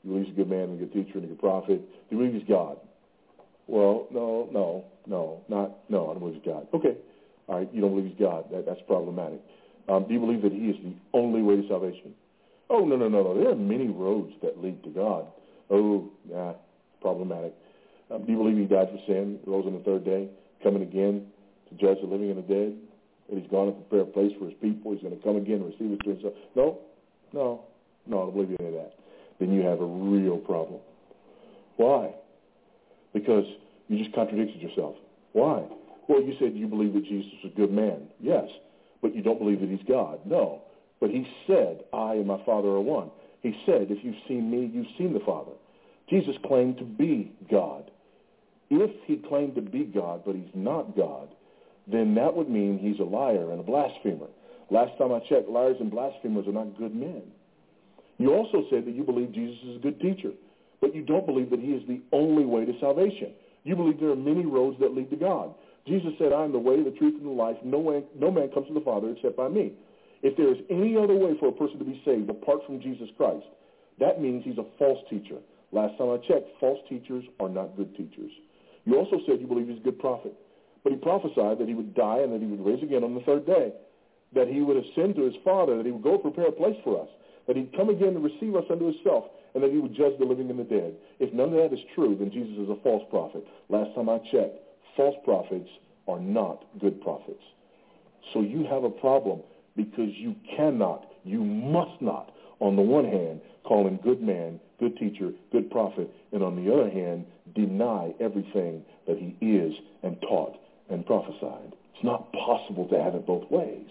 You believe he's a good man and a good teacher and a good prophet. Do you believe he's God? Well, no, no, no, not, no, I don't believe he's God. Okay. All right, you don't believe he's God. That, that's problematic. Um, do you believe that he is the only way to salvation? Oh, no, no, no, no. There are many roads that lead to God. Oh, nah, problematic. Um, do you believe he died for sin, rose on the third day, coming again to judge the living and the dead? That he's gone to prepare a place for his people. He's going to come again and receive us to himself. No, no, no, I don't believe any of that. Then you have a real problem. Why? Because you just contradicted yourself. Why? Well, you said you believe that Jesus is a good man. Yes. But you don't believe that he's God. No. But he said, I and my Father are one. He said, if you've seen me, you've seen the Father. Jesus claimed to be God. If he claimed to be God, but he's not God, then that would mean he's a liar and a blasphemer. Last time I checked, liars and blasphemers are not good men. You also said that you believe Jesus is a good teacher, but you don't believe that he is the only way to salvation. You believe there are many roads that lead to God. Jesus said, I am the way, the truth, and the life. No man, no man comes to the Father except by me. If there is any other way for a person to be saved apart from Jesus Christ, that means he's a false teacher. Last time I checked, false teachers are not good teachers. You also said you believe he's a good prophet, but he prophesied that he would die and that he would rise again on the third day, that he would ascend to his Father, that he would go prepare a place for us, that he'd come again to receive us unto himself, and that he would judge the living and the dead. If none of that is true, then Jesus is a false prophet. Last time I checked, false prophets are not good prophets. So you have a problem because you cannot, you must not, on the one hand, call him good man, good teacher, good prophet, and on the other hand, deny everything that he is and taught and prophesied. It's not possible to have it both ways.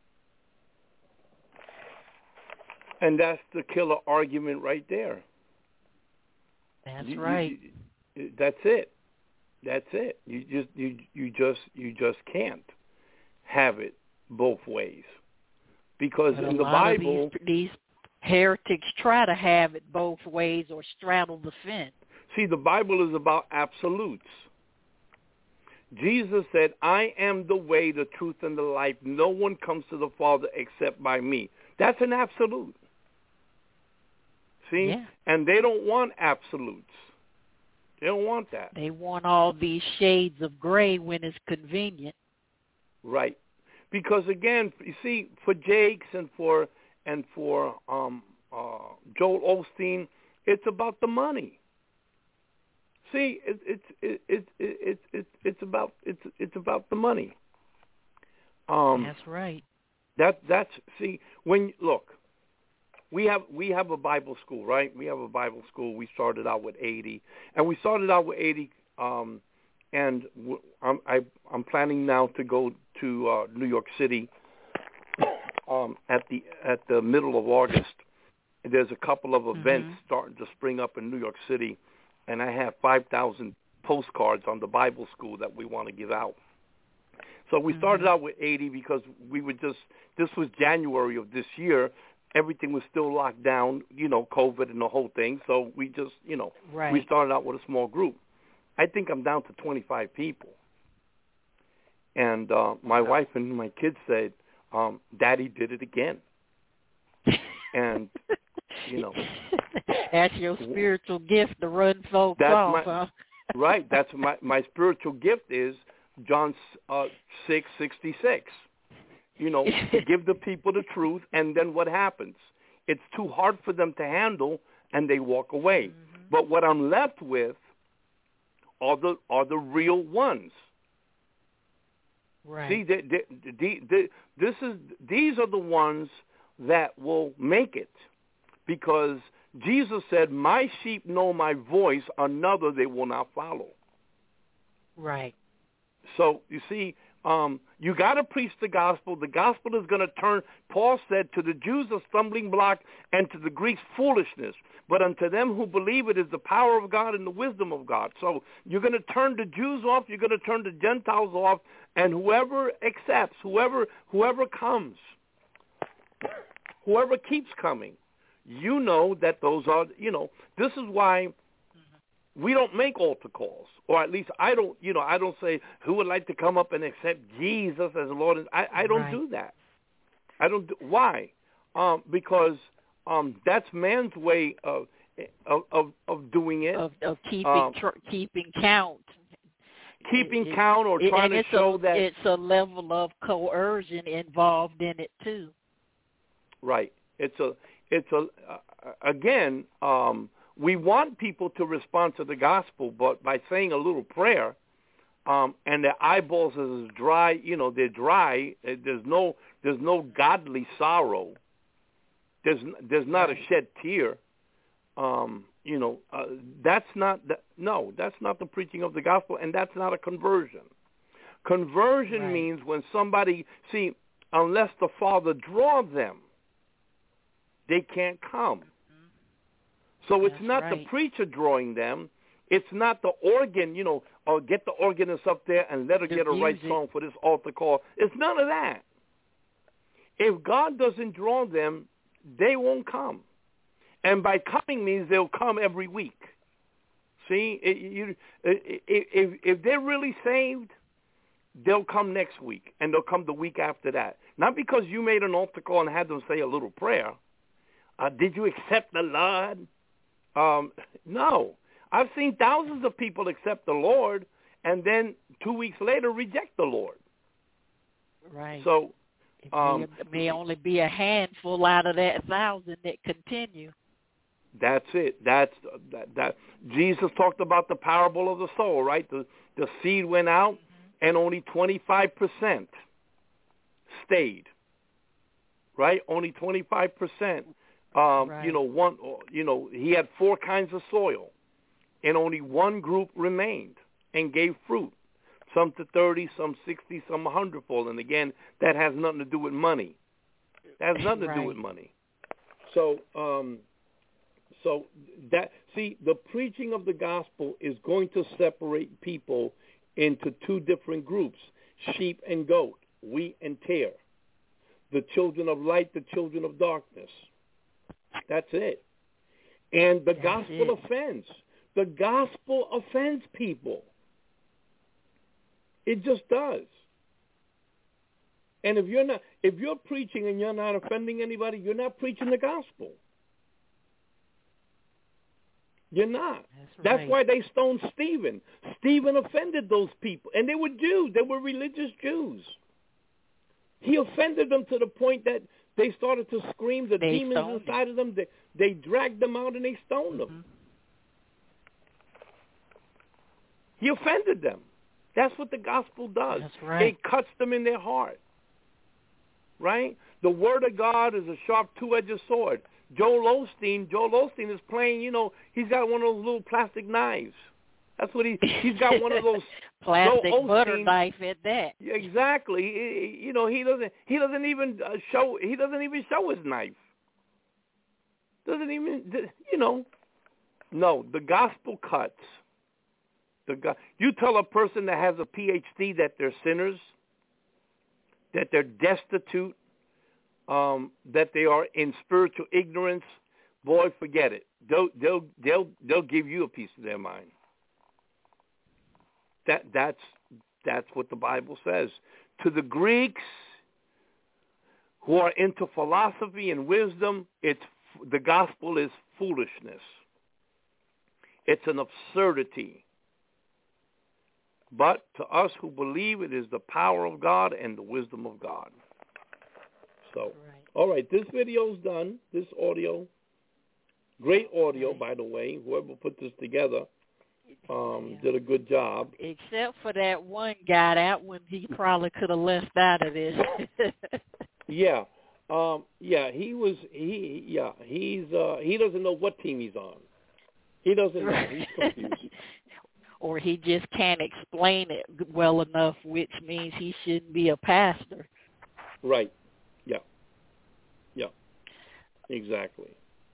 And that's the killer argument right there. That's you, right. You, that's it. That's it. You just you you just you just can't have it both ways, because but in a the lot Bible, of these, these heretics try to have it both ways or straddle the fence. See, the Bible is about absolutes. Jesus said, "I am the way, the truth, and the life. No one comes to the Father except by me." That's an absolute. See? Yeah. And they don't want absolutes. They don't want that. They want all these shades of gray when it's convenient. Right. Because again, you see, for Jakes and for and for um, uh, Joel Osteen, it's about the money. See, it, it's it, it, it, it, it, it's about it's it's about the money. Um, That's right. That that's see when look. We have we have a Bible school, right? We have a Bible school. We started out with eighty, and we started out with eighty. Um, and w- I'm I, I'm planning now to go to uh, New York City um, at the at the middle of August. There's a couple of events mm-hmm. starting to spring up in New York City, and I have five thousand postcards on the Bible school that we want to give out. So we mm-hmm. started out with eighty because we were just this was January of this year. Everything was still locked down, you know, COVID and the whole thing. So we just, you know, right. we started out with a small group. I think I'm down to twenty-five people. And uh, my wow. wife and my kids said, um, Daddy did it again. And, you know. That's your spiritual gift to run folks that's off, my, huh? Right. That's my, my spiritual gift is John uh, six sixty-six. You know, to give the people the truth, and then what happens? It's too hard for them to handle, and they walk away. Mm-hmm. But what I'm left with are the are the real ones. Right. See, the, the, the, the, this is these are the ones that will make it, because Jesus said, "My sheep know my voice; another they will not follow." Right. So you see. Um, you got to preach the gospel. The gospel is going to turn, Paul said, to the Jews a stumbling block and to the Greeks foolishness. But unto them who believe it is the power of God and the wisdom of God. So you're going to turn the Jews off. You're going to turn the Gentiles off. And whoever accepts, whoever whoever comes, whoever keeps coming, you know that those are, you know, this is why we don't make altar calls, or at least I don't, you know, I don't say who would like to come up and accept Jesus as Lord. I, I don't right. do that. I don't do, why? Um, because um, that's man's way of, of of, of doing it, of, of keeping um, tr- keeping count, keeping it, count, or it, trying to show a, that it's a level of coercion involved in it too. Right. It's a it's a uh, again. Um, we want people to respond to the gospel, but by saying a little prayer, um, and their eyeballs is dry, you know, they're dry. There's no there's no godly sorrow. There's there's not a shed tear. Um, you know, uh, that's not the, no, that's not the preaching of the gospel, and that's not a conversion. Conversion right. means when somebody, see, unless the Father draw them, they can't come. So it's that's not right. the preacher drawing them. It's not the organ, you know, or get the organist up there and let her the get a right music. song for this altar call. It's none of that. If God doesn't draw them, they won't come. And by coming means they'll come every week. See, it, you, it, if, if they're really saved, they'll come next week, and they'll come the week after that. Not because you made an altar call and had them say a little prayer. Uh, did you accept the Lord? Um, no. I've seen thousands of people accept the Lord and then two weeks later reject the Lord. Right. So it um, may, may only be a handful out of that thousand that continue. That's it. That's that. that. Jesus talked about the parable of the sower, right? The the seed went out, mm-hmm. and only twenty-five percent stayed. Right? Only twenty-five percent. Um, right. You know, one. You know, he had four kinds of soil, and only one group remained and gave fruit. Some to thirty, some sixty, some a hundredfold. And again, that has nothing to do with money. That has nothing right. to do with money. So. Um, So that see, the preaching of the gospel is going to separate people into two different groups: sheep and goat, wheat and tare, the children of light, the children of darkness. That's it. And the That's gospel it. offends. The gospel offends people. It just does. And if you're not, if you're preaching and you're not offending anybody, you're not preaching the gospel. You're not. That's, That's right. why they stoned Stephen. Stephen offended those people. And they were Jews. They were religious Jews. He offended them to the point that they started to scream. The they demons inside of them, they, they dragged them out and they stoned them. Mm-hmm. He offended them. That's what the gospel does. That's right. It cuts them in their heart. Right? The word of God is a sharp two-edged sword. Joel Osteen, Joel Osteen is playing, you know, he's got one of those little plastic knives. That's what he, he's got one of those. Plastic Joel butter Osteen, knife at that. Exactly. He, you know, he doesn't, he doesn't even uh, show, he doesn't even show his knife. Doesn't even, you know. No, the gospel cuts. The go- You tell a person that has a P H D that they're sinners, that they're destitute, Um, that they are in spiritual ignorance, boy, forget it. They'll they'll they'll they'll give you a piece of their mind. That that's that's what the Bible says. To the Greeks who are into philosophy and wisdom, it's the gospel is foolishness. It's an absurdity. But to us who believe, it is the power of God and the wisdom of God. So, right. all right, this video's done, this audio. Great audio, right. by the way. Whoever put this together um, yeah. did a good job. Except for that one guy, that one he probably could have left out of this. yeah. Um, yeah, he was, he, yeah, he's, uh, he doesn't know what team he's on. He doesn't know. He's confused. Or he just can't explain it well enough, which means he shouldn't be a pastor. Right. Yeah. Yeah. Exactly.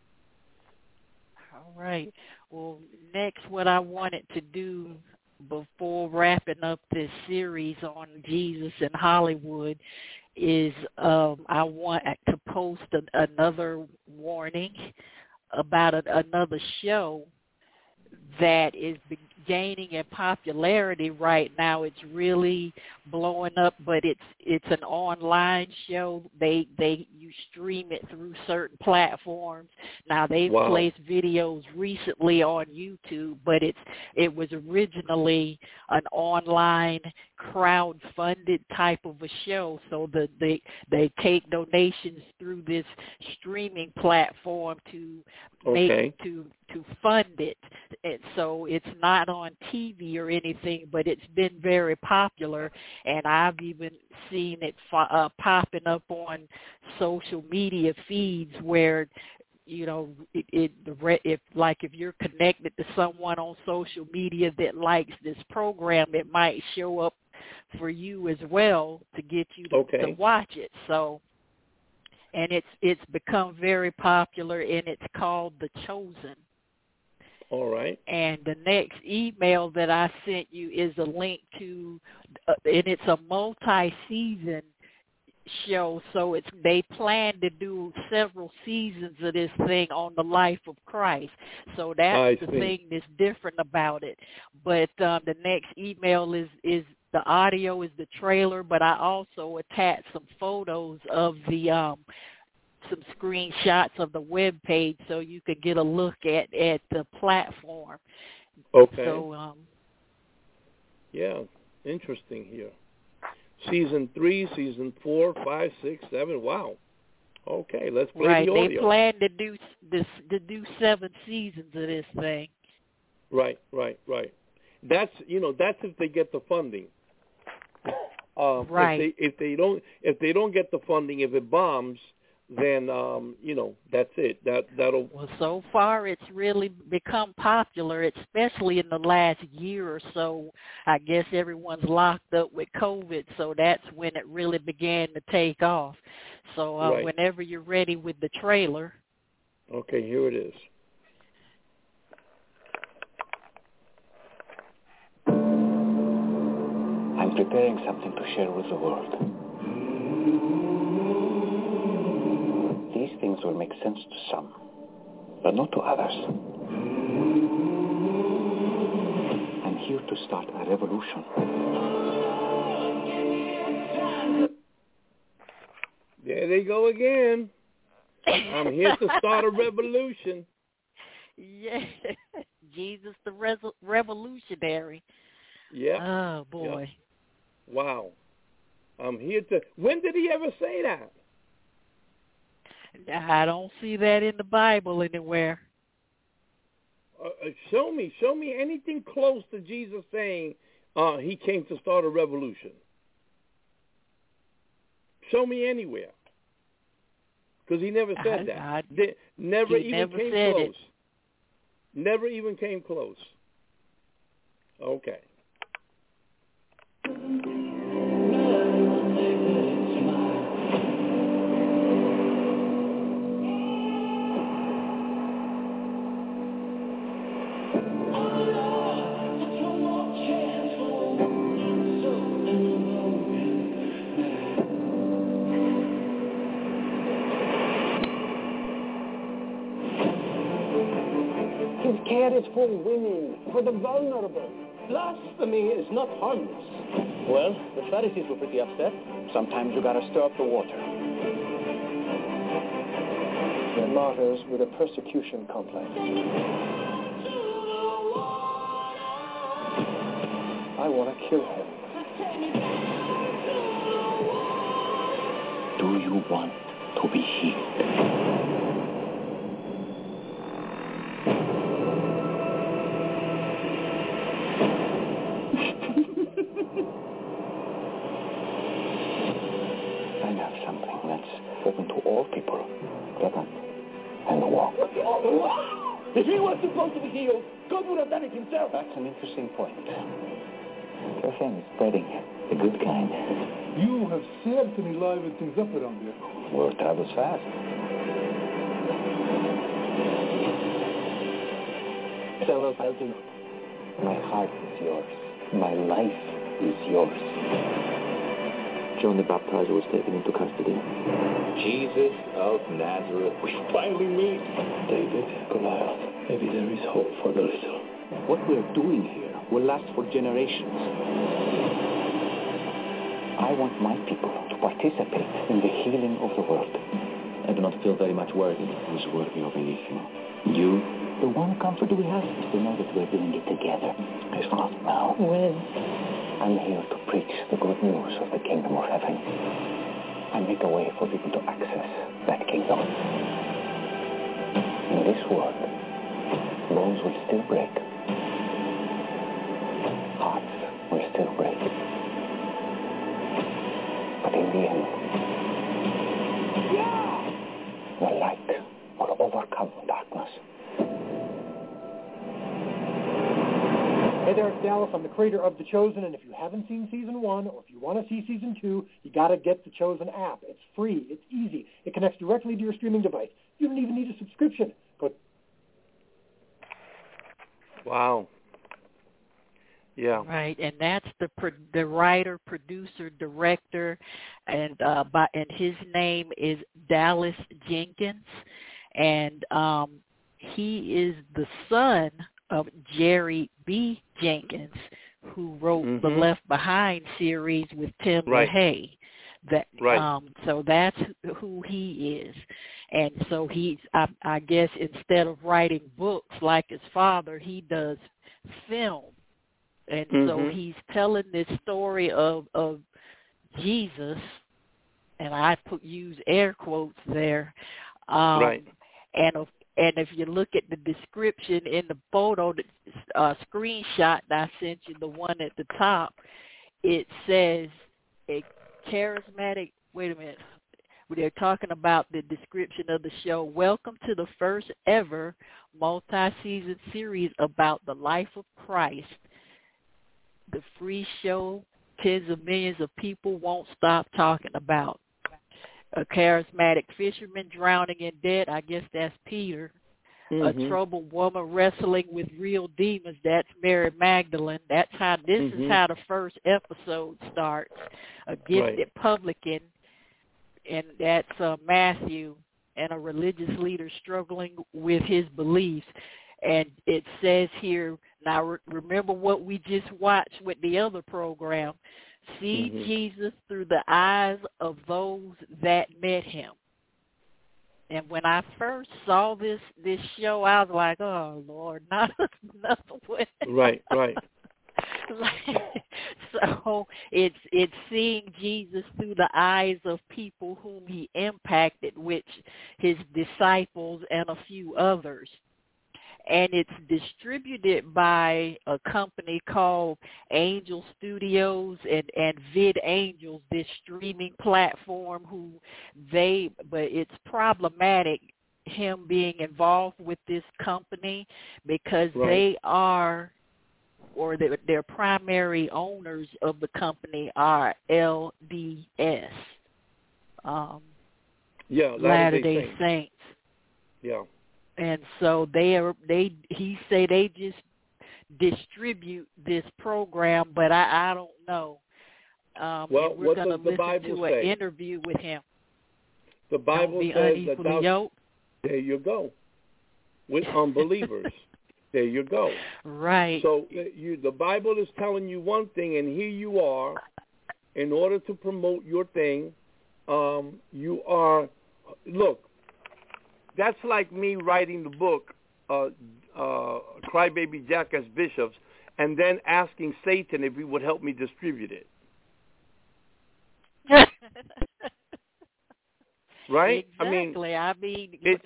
All right. Well, next what I wanted to do before wrapping up this series on Jesus in Hollywood is um, I want to post an, another warning about a, another show that is gaining in popularity right now. It's really blowing up, but it's it's an online show. They they you stream it through certain platforms. Now they've Wow. placed videos recently on YouTube, but it's it was originally an online crowd-funded type of a show. So the they they take donations through this streaming platform to make Okay. to to fund it. And so it's not on T V or anything, but it's been very popular, and I've even seen it uh, popping up on social media feeds where, you know, it, it if like if you're connected to someone on social media that likes this program, it might show up for you as well to get you to, Okay. to watch it. So, and it's it's become very popular, and it's called The Chosen. All right. And the next email that I sent you is a link to, uh, and it's a multi-season show. So it's they plan to do several seasons of this thing on the life of Christ. So that's I the see. thing that's different about it. But um, the next email is is the audio is the trailer, but I also attached some photos of the um, some screenshots of the web page so you could get a look at, at the platform. Okay. So, um, yeah, interesting here. Season three, season four, five, six, seven. Wow. Okay, let's play right, the they audio. plan to do this to do seven seasons of this thing. Right, right, right. That's you know that's if they get the funding. Uh, right. If they if they don't if they don't get the funding, if it bombs, then um, you know that's it. That that'll. Well, so far it's really become popular, especially in the last year or so. I guess everyone's locked up with COVID, so that's when it really began to take off. So uh, Right. whenever you're ready with the trailer. Okay, here it is. I'm preparing something to share with the world. These things will make sense to some, but not to others. I'm here to start a revolution. There they go again. I'm here to start a revolution. Yeah, Jesus the res- revolutionary. Yeah. Oh, boy. Yep. Wow. I'm here to... When did he ever say that? I don't see that in the Bible anywhere. Uh, uh, show me. Show me anything close to Jesus saying uh, he came to start a revolution. Show me anywhere. Because he never said I, that. I, they, never he even never came said close. it. Never even came close. Okay. His care is for women, for the vulnerable. Blasphemy is not harmless. Well, the Pharisees were pretty upset. Sometimes you gotta stir up the water. They're martyrs with a persecution complex. I want to kill him. Do you want to be healed? I have something that's open to all people. Get up and walk. If he was supposed to be healed, God would have done it himself. That's an interesting point. Your fame is spreading, the good kind. You have certainly livened things up around here. Word travels fast. Farewell, Felton. My heart is yours. My life is yours. John the Baptizer was taken into custody. Jesus of Nazareth, we finally meet. David, Goliath, maybe there is hope for the little. What we're doing here will last for generations. I want my people to participate in the healing of the world. I do not feel very much worthy. Who is worthy of anything? You? The one comfort we have is to know that we're doing it together. It's not now. When? I'm here to preach the good news of the kingdom of heaven. I make a way for people to access that kingdom. In this world, bones will still break. Hearts will still break. But in the end, yeah! the light will overcome darkness. Hey there, it's Dallas. I'm the creator of The Chosen, and if you haven't seen season one, or if you want to see season two, you got to get The Chosen app. It's free. It's easy. It connects directly to your streaming device. You don't even need a subscription. Go. Wow. Yeah. Right, and that's the pro- the writer, producer, director, and uh, by and his name is Dallas Jenkins, and um, he is the son of Jerry B. Jenkins, who wrote mm-hmm. the Left Behind series with Tim right. LaHaye. That right. um, so that's who he is, and so he's I, I guess instead of writing books like his father, he does film. And mm-hmm. so he's telling this story of, of Jesus, and I put use air quotes there. Um, right. And if, and if you look at the description in the photo, the uh, screenshot that I sent you, the one at the top, it says a charismatic. Wait a minute. They're talking about the description of the show. Welcome to the first ever multi-season series about the life of Christ. The free show tens of millions of people won't stop talking about. A charismatic fisherman drowning in debt, I guess that's Peter. Mm-hmm. A troubled woman wrestling with real demons, that's Mary Magdalene. That's how this mm-hmm. is how the first episode starts. A gifted right. publican, and that's uh, Matthew, and a religious leader struggling with his beliefs. And it says here, now re- remember what we just watched with the other program. See mm-hmm. Jesus through the eyes of those that met him. And when I first saw this this show, I was like, oh, Lord, not another way. Right, right. So it's it's seeing Jesus through the eyes of people whom he impacted, which his disciples and a few others. And it's distributed by a company called Angel Studios and, and VidAngels, this streaming platform. Who they, but it's problematic him being involved with this company because right. they are, or their, their primary owners of the company are L D S, um, yeah, Latter-day Saints. Saints. Yeah. And so they are, they, he say they just distribute this program, but I, I don't know. Um, well, we're going to listen Bible to say? an interview with him. The Bible don't be says unequally that thou, yoked. there you go, with unbelievers. There you go. Right. So you, the Bible is telling you one thing, and here you are, in order to promote your thing, um, you are, look, that's like me writing the book, uh, uh, Crybaby Jack as Bishops, and then asking Satan if he would help me distribute it. Right? Exactly. I mean, I mean it,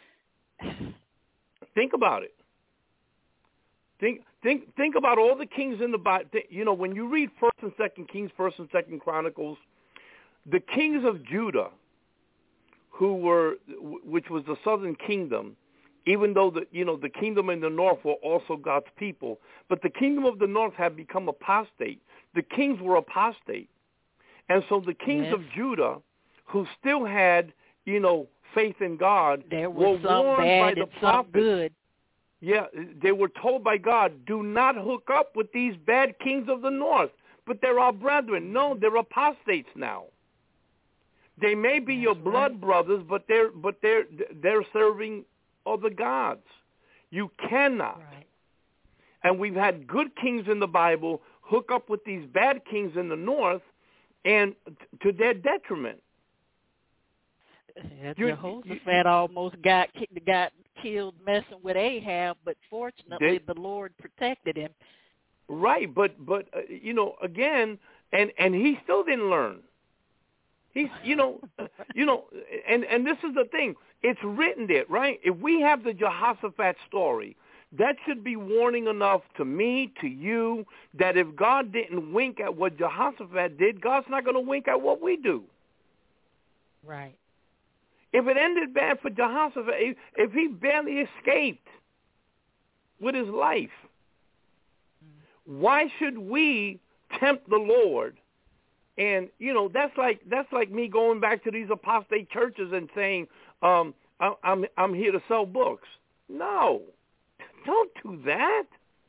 think about it. Think, think, think about all the kings in the Bible. You know, when you read First and Second Kings, First and Second Chronicles, the kings of Judah, who were, which was the southern kingdom, even though the you know the kingdom in the north were also God's people, but the kingdom of the north had become apostate. The kings were apostate, and so the kings yes. of Judah, who still had you know faith in God, there were was some warned bad by the and prophets. Some good. Yeah, they were told by God, do not hook up with these bad kings of the north. But they're our brethren. No, they're apostates now. They may be That's your blood right. brothers, but they're but they're they're serving other gods. You cannot. Right. and we've had good kings in the Bible hook up with these bad kings in the north, and t- to their detriment. Yeah, Jehoshaphat almost got got killed messing with Ahab, but fortunately they, the Lord protected him. Right, but but uh, you know, again, and and he still didn't learn. He's, you know, you know, and and this is the thing. It's written there, right? If we have the Jehoshaphat story, that should be warning enough to me, to you, that if God didn't wink at what Jehoshaphat did, God's not going to wink at what we do. Right. If it ended bad for Jehoshaphat, if, if he barely escaped with his life, why should we tempt the Lord? And you know, that's like that's like me going back to these apostate churches and saying, um, I, I'm I'm here to sell books. No, don't do that.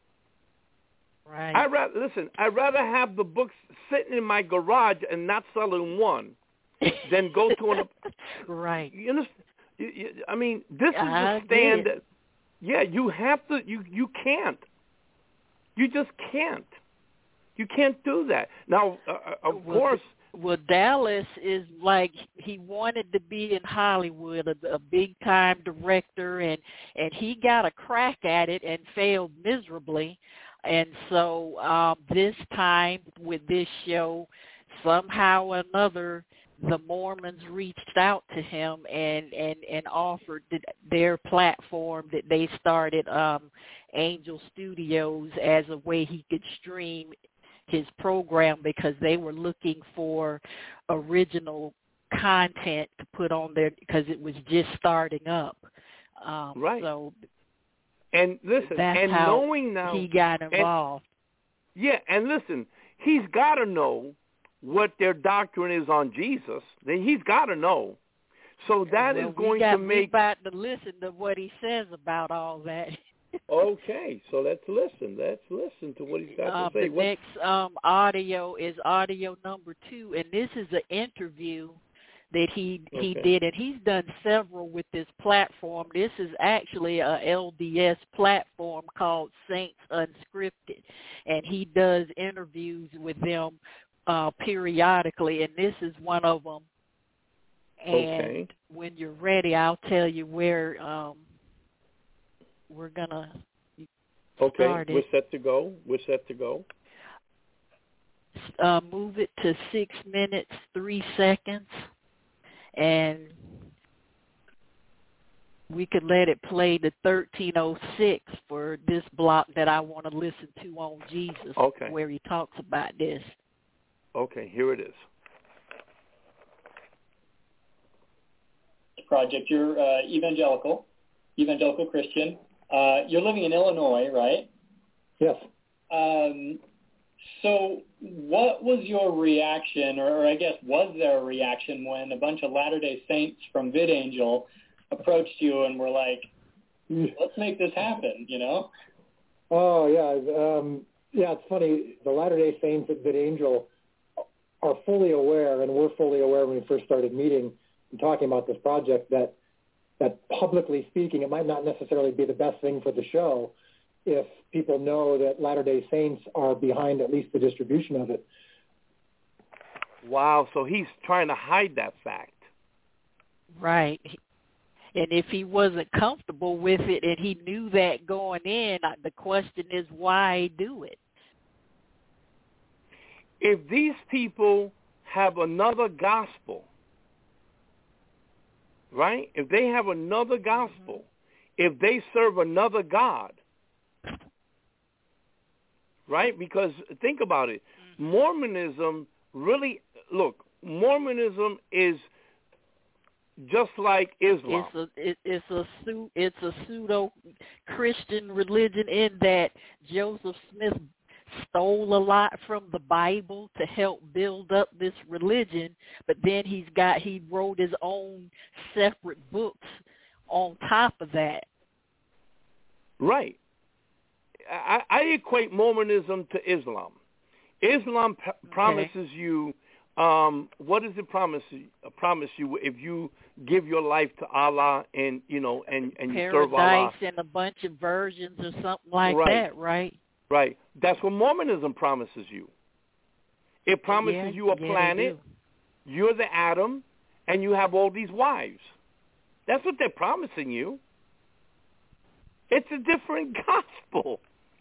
Right. I rather listen. I'd rather have the books sitting in my garage and not selling one than go to an. Right. You know, I mean, this is I the standard. Yeah, you have to. You you can't. You just can't. You can't do that. Now, uh, of well, course. Well, Dallas is like he wanted to be in Hollywood, a, a big-time director, and and he got a crack at it and failed miserably. And so um, this time with this show, somehow or another, the Mormons reached out to him and, and, and offered their platform that they started, um, Angel Studios, as a way he could stream his program because they were looking for original content to put on there because it was just starting up. Um, right. So and listen, that's and how knowing now he got involved. And, yeah, and listen, he's got to know what their doctrine is on Jesus. Then he's got to know. So that well, is going got, to make. We about to listen to what he says about all that. Okay, so let's listen. Let's listen to what he's got uh, to say. The what... next um, audio is audio number two, and this is an interview that he okay. he did, and he's done several with this platform. This is actually a L D S platform called Saints Unscripted, and he does interviews with them uh, periodically, and this is one of them. And okay. when you're ready, I'll tell you where um, we're going to okay. start it. We're set to go. We're set to go. Uh, move it to six minutes, three seconds, and we could let it play to thirteen oh six for this block that I want to listen to on Jesus, okay. where he talks about this. Okay, here it is. Project, you're uh, evangelical, evangelical Christian. Uh, you're living in Illinois, right? Yes. Um, so what was your reaction, or, or I guess was there a reaction when a bunch of Latter-day Saints from VidAngel approached you and were like, let's make this happen, you know? Oh, yeah. Um, yeah, it's funny. The Latter-day Saints at VidAngel are fully aware, and we're fully aware when we first started meeting and talking about this project, that that publicly speaking, it might not necessarily be the best thing for the show if people know that Latter-day Saints are behind at least the distribution of it. Wow, so he's trying to hide that fact. Right. And if he wasn't comfortable with it and he knew that going in, the question is why do it? If these people have another gospel, right? If they have another gospel, mm-hmm. if they serve another God, right? Because think about it. Mm-hmm. Mormonism really, look, Mormonism is just like Islam. It's a it, it's a it's a pseudo Christian religion in that Joseph Smith stole a lot from the Bible to help build up this religion, but then he's got he wrote his own separate books on top of that. Right. I, I equate Mormonism to Islam. Islam p- okay. promises you um, what does it promise you? Promise you if you give your life to Allah and you know and and you Paradise serve Allah. and a bunch of versions or something like right. that, right? Right. That's what Mormonism promises you. It promises yeah, you a yeah, planet, you're the atom, and you have all these wives. That's what they're promising you. It's a different gospel.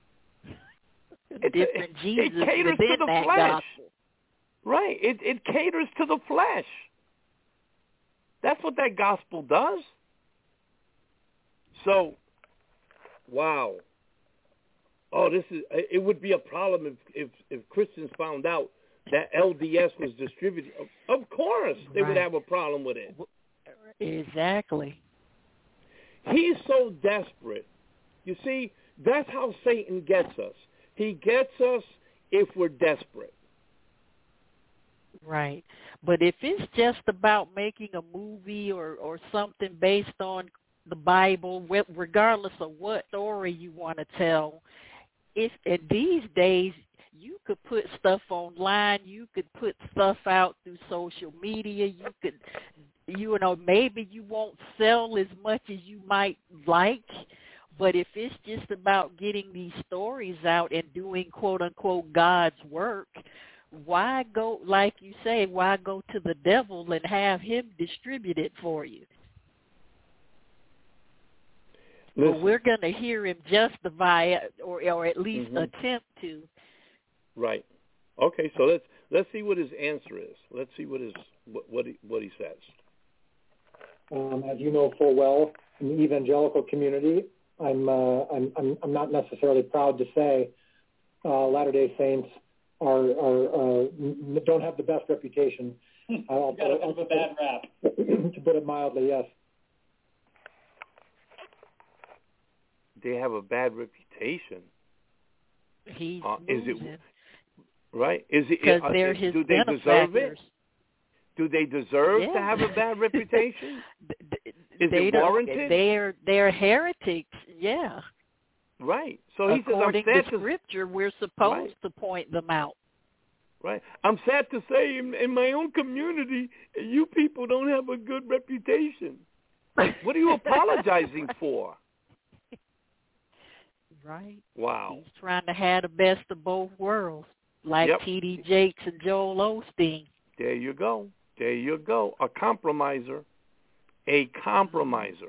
A different a, Jesus it caters within to the that flesh. gospel. Right. It, it caters to the flesh. That's what that gospel does. So, wow. Oh, this is. It would be a problem if, if, if Christians found out that L D S was distributed. Of course, they right. would have a problem with it. Exactly. He's so desperate. You see, that's how Satan gets us. He gets us if we're desperate. Right. But if it's just about making a movie or, or something based on the Bible, regardless of what story you want to tell, if in these days you could put stuff online, you could put stuff out through social media, you could, you know, maybe you won't sell as much as you might like, but if it's just about getting these stories out and doing quote-unquote God's work, why go, like you say, why go to the devil and have him distribute it for you? Listen. But we're going to hear him justify it, or or at least mm-hmm. attempt to. Right. Okay. So let's let's see what his answer is. Let's see what his what what he, what he says. Um, as you know full well, in the evangelical community, I'm uh, I'm, I'm I'm not necessarily proud to say uh, Latter-day Saints are are uh, don't have the best reputation. I'll, got I'll, a bad rap. To put it mildly, yes. They have a bad reputation. He's uh, is it losing. Right? Is it? Because uh, they're his do they deserve it? Do they deserve yeah. to have a bad reputation? Is they it warranted? They're they're heretics. Yeah. Right. So he According says, I'm sad to to Scripture, we're supposed right. to point them out. Right. I'm sad to say, in, in my own community, you people don't have a good reputation. What are you apologizing for? Right. Wow. He's trying to have the best of both worlds, like yep. T D Jakes and Joel Osteen. There you go. There you go. A compromiser. A compromiser.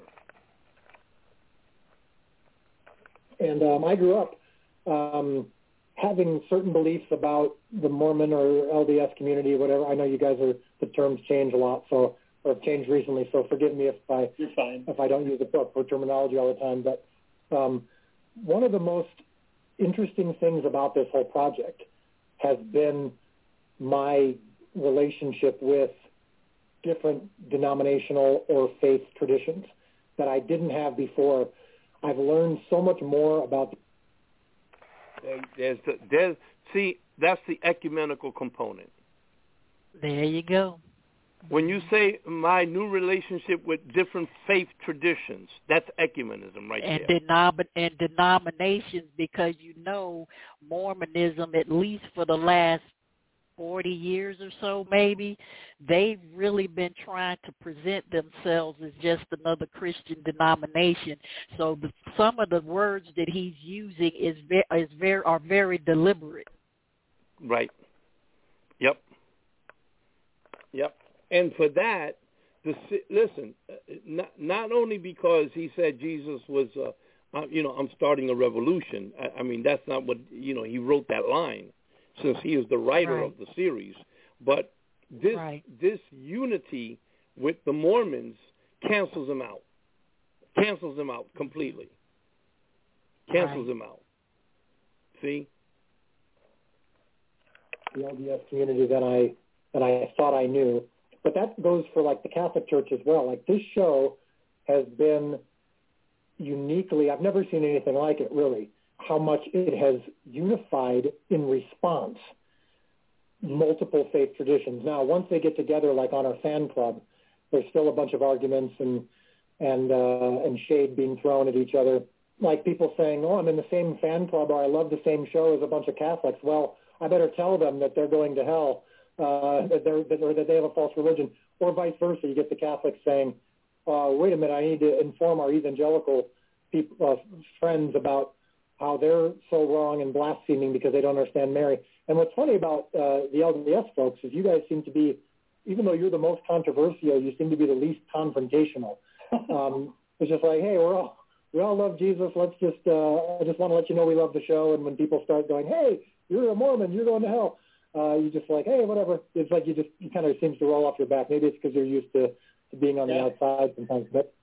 And um, I grew up um, having certain beliefs about the Mormon or L D S community, whatever. I know you guys are, the terms change a lot, so or have changed recently, so forgive me if I You're fine. if I don't use the proper terminology all the time. But um, one of the most interesting things about this whole project has been my relationship with different denominational or faith traditions that I didn't have before. I've learned so much more about. There's the, there's see that's the ecumenical component. There you go. When you say my new relationship with different faith traditions, that's ecumenism right and there. Denom- and denominations, because you know Mormonism, at least for the last forty years or so maybe, they've really been trying to present themselves as just another Christian denomination. So the, some of the words that he's using is ve- is very are very deliberate. Right. Yep. Yep. And for that, the, listen, not, not only because he said Jesus was, uh, uh, you know, I'm starting a revolution. I, I mean, that's not what, you know, he wrote that line since he is the writer right. of the series. But this right. this unity with the Mormons cancels him out. Cancels him out completely. Cancels right. him out. See? The L D S community that I that I thought I knew. But that goes for, like, the Catholic Church as well. Like, this show has been uniquely, I've never seen anything like it, really, how much it has unified in response multiple faith traditions. Now, once they get together, like on our fan club, there's still a bunch of arguments and and uh, and shade being thrown at each other. Like people saying, oh, I'm in the same fan club, or I love the same show as a bunch of Catholics. Well, I better tell them that they're going to hell. Uh, that they're that, or that they have a false religion, or vice versa. You get the Catholics saying, uh, "Wait a minute, I need to inform our evangelical people, uh, friends about how they're so wrong and blaspheming because they don't understand Mary. And what's funny about uh, the L D S folks is you guys seem to be, even though you're the most controversial, you seem to be the least confrontational. Um, it's just like, hey, we're all we all love Jesus. Let's just uh, I just want to let you know we love the show. And when people start going, hey, you're a Mormon, you're going to hell, uh, you just like, hey, whatever. It's like you just you kind of seems to roll off your back. Maybe it's because you're used to, to being on yeah. the outside sometimes. But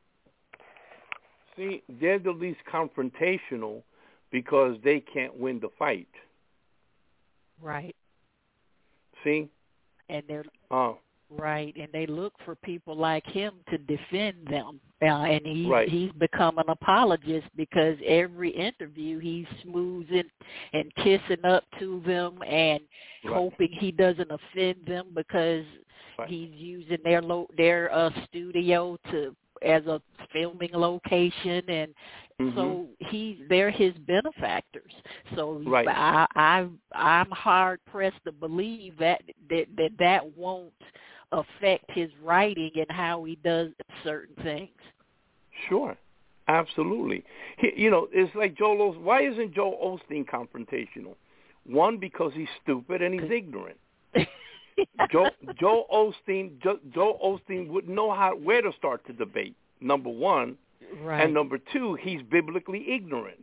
see, they're the least confrontational because they can't win the fight. Right. See? And they're oh. right, and they look for people like him to defend them. Uh, and he's right. he's become an apologist because every interview he's smoothing and kissing up to them and right. hoping he doesn't offend them because right. he's using their lo- their uh, studio to as a filming location, and mm-hmm. so he's they're his benefactors. So right. I, I I'm hard pressed to believe that that that, that won't affect his writing and how he does certain things. Sure, absolutely. He, you know, it's like Joel Osteen. Why isn't Joel Osteen confrontational? One, because he's stupid and he's ignorant. Joe, Joe Osteen, Joe, Joe Osteen wouldn't know how where to start the debate. Number one, right. and number two, he's biblically ignorant.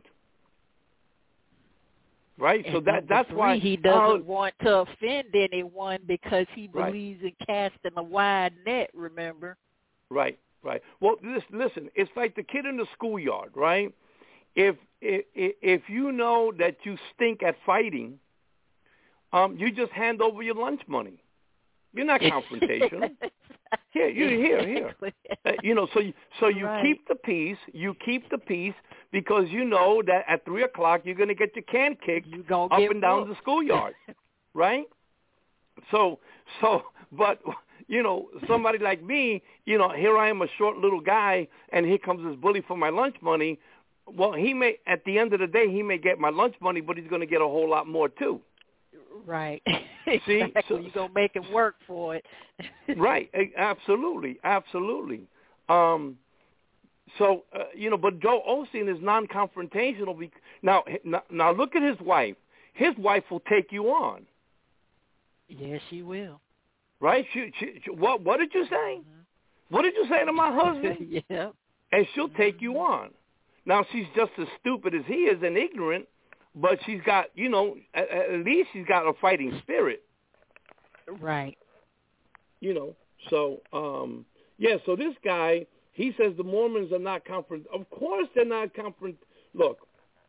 Right, and so that that's three, why he doesn't uh, want to offend anyone because he right. believes in casting a wide net. Remember? Right, right. Well, this, listen, it's like the kid in the schoolyard, right? If if if you know that you stink at fighting, um, you just hand over your lunch money. You're not confrontational. Here, you here, here. Uh, you know, so you, so you right. keep the peace. You keep the peace because you know that at three o'clock you're going to get your can kicked up and down booked. the schoolyard, right? So, so, but you know, somebody like me, you know, here I am, a short little guy, and here comes this bully for my lunch money. Well, he may at the end of the day he may get my lunch money, but he's going to get a whole lot more too. Right. See, exactly. so, You're going to make him work for it. Right. Absolutely. Absolutely. Um, so, uh, you know, but Joe Osteen is non-confrontational. Because, now, now, look at his wife. His wife will take you on. Yes, she will. Right? She, she, she, what, what did you say? Mm-hmm. What did you say to my husband? yeah. And she'll take you on. Now, she's just as stupid as he is and ignorant, but she's got, you know, at, at least she's got a fighting spirit. Right. You know, so, um, yeah, so this guy, he says the Mormons are not confront. Of course they're not confront. Look,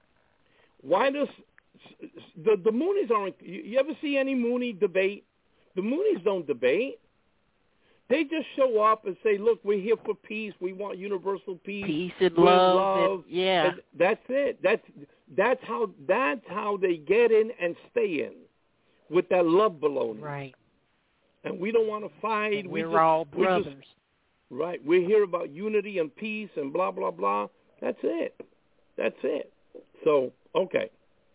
why does, the, the Moonies aren't, you, you ever see any Mooney debate? The Moonies don't debate. They just show up and say, look, we're here for peace. We want universal peace. Peace and we're love. love. And, yeah. And that's it. That's, that's how, that's how they get in and stay in, with that love baloney. Right. And we don't want to fight. And we're we just, all brothers. We just, right. We're here about unity and peace and blah, blah, blah. That's it. That's it. So, okay.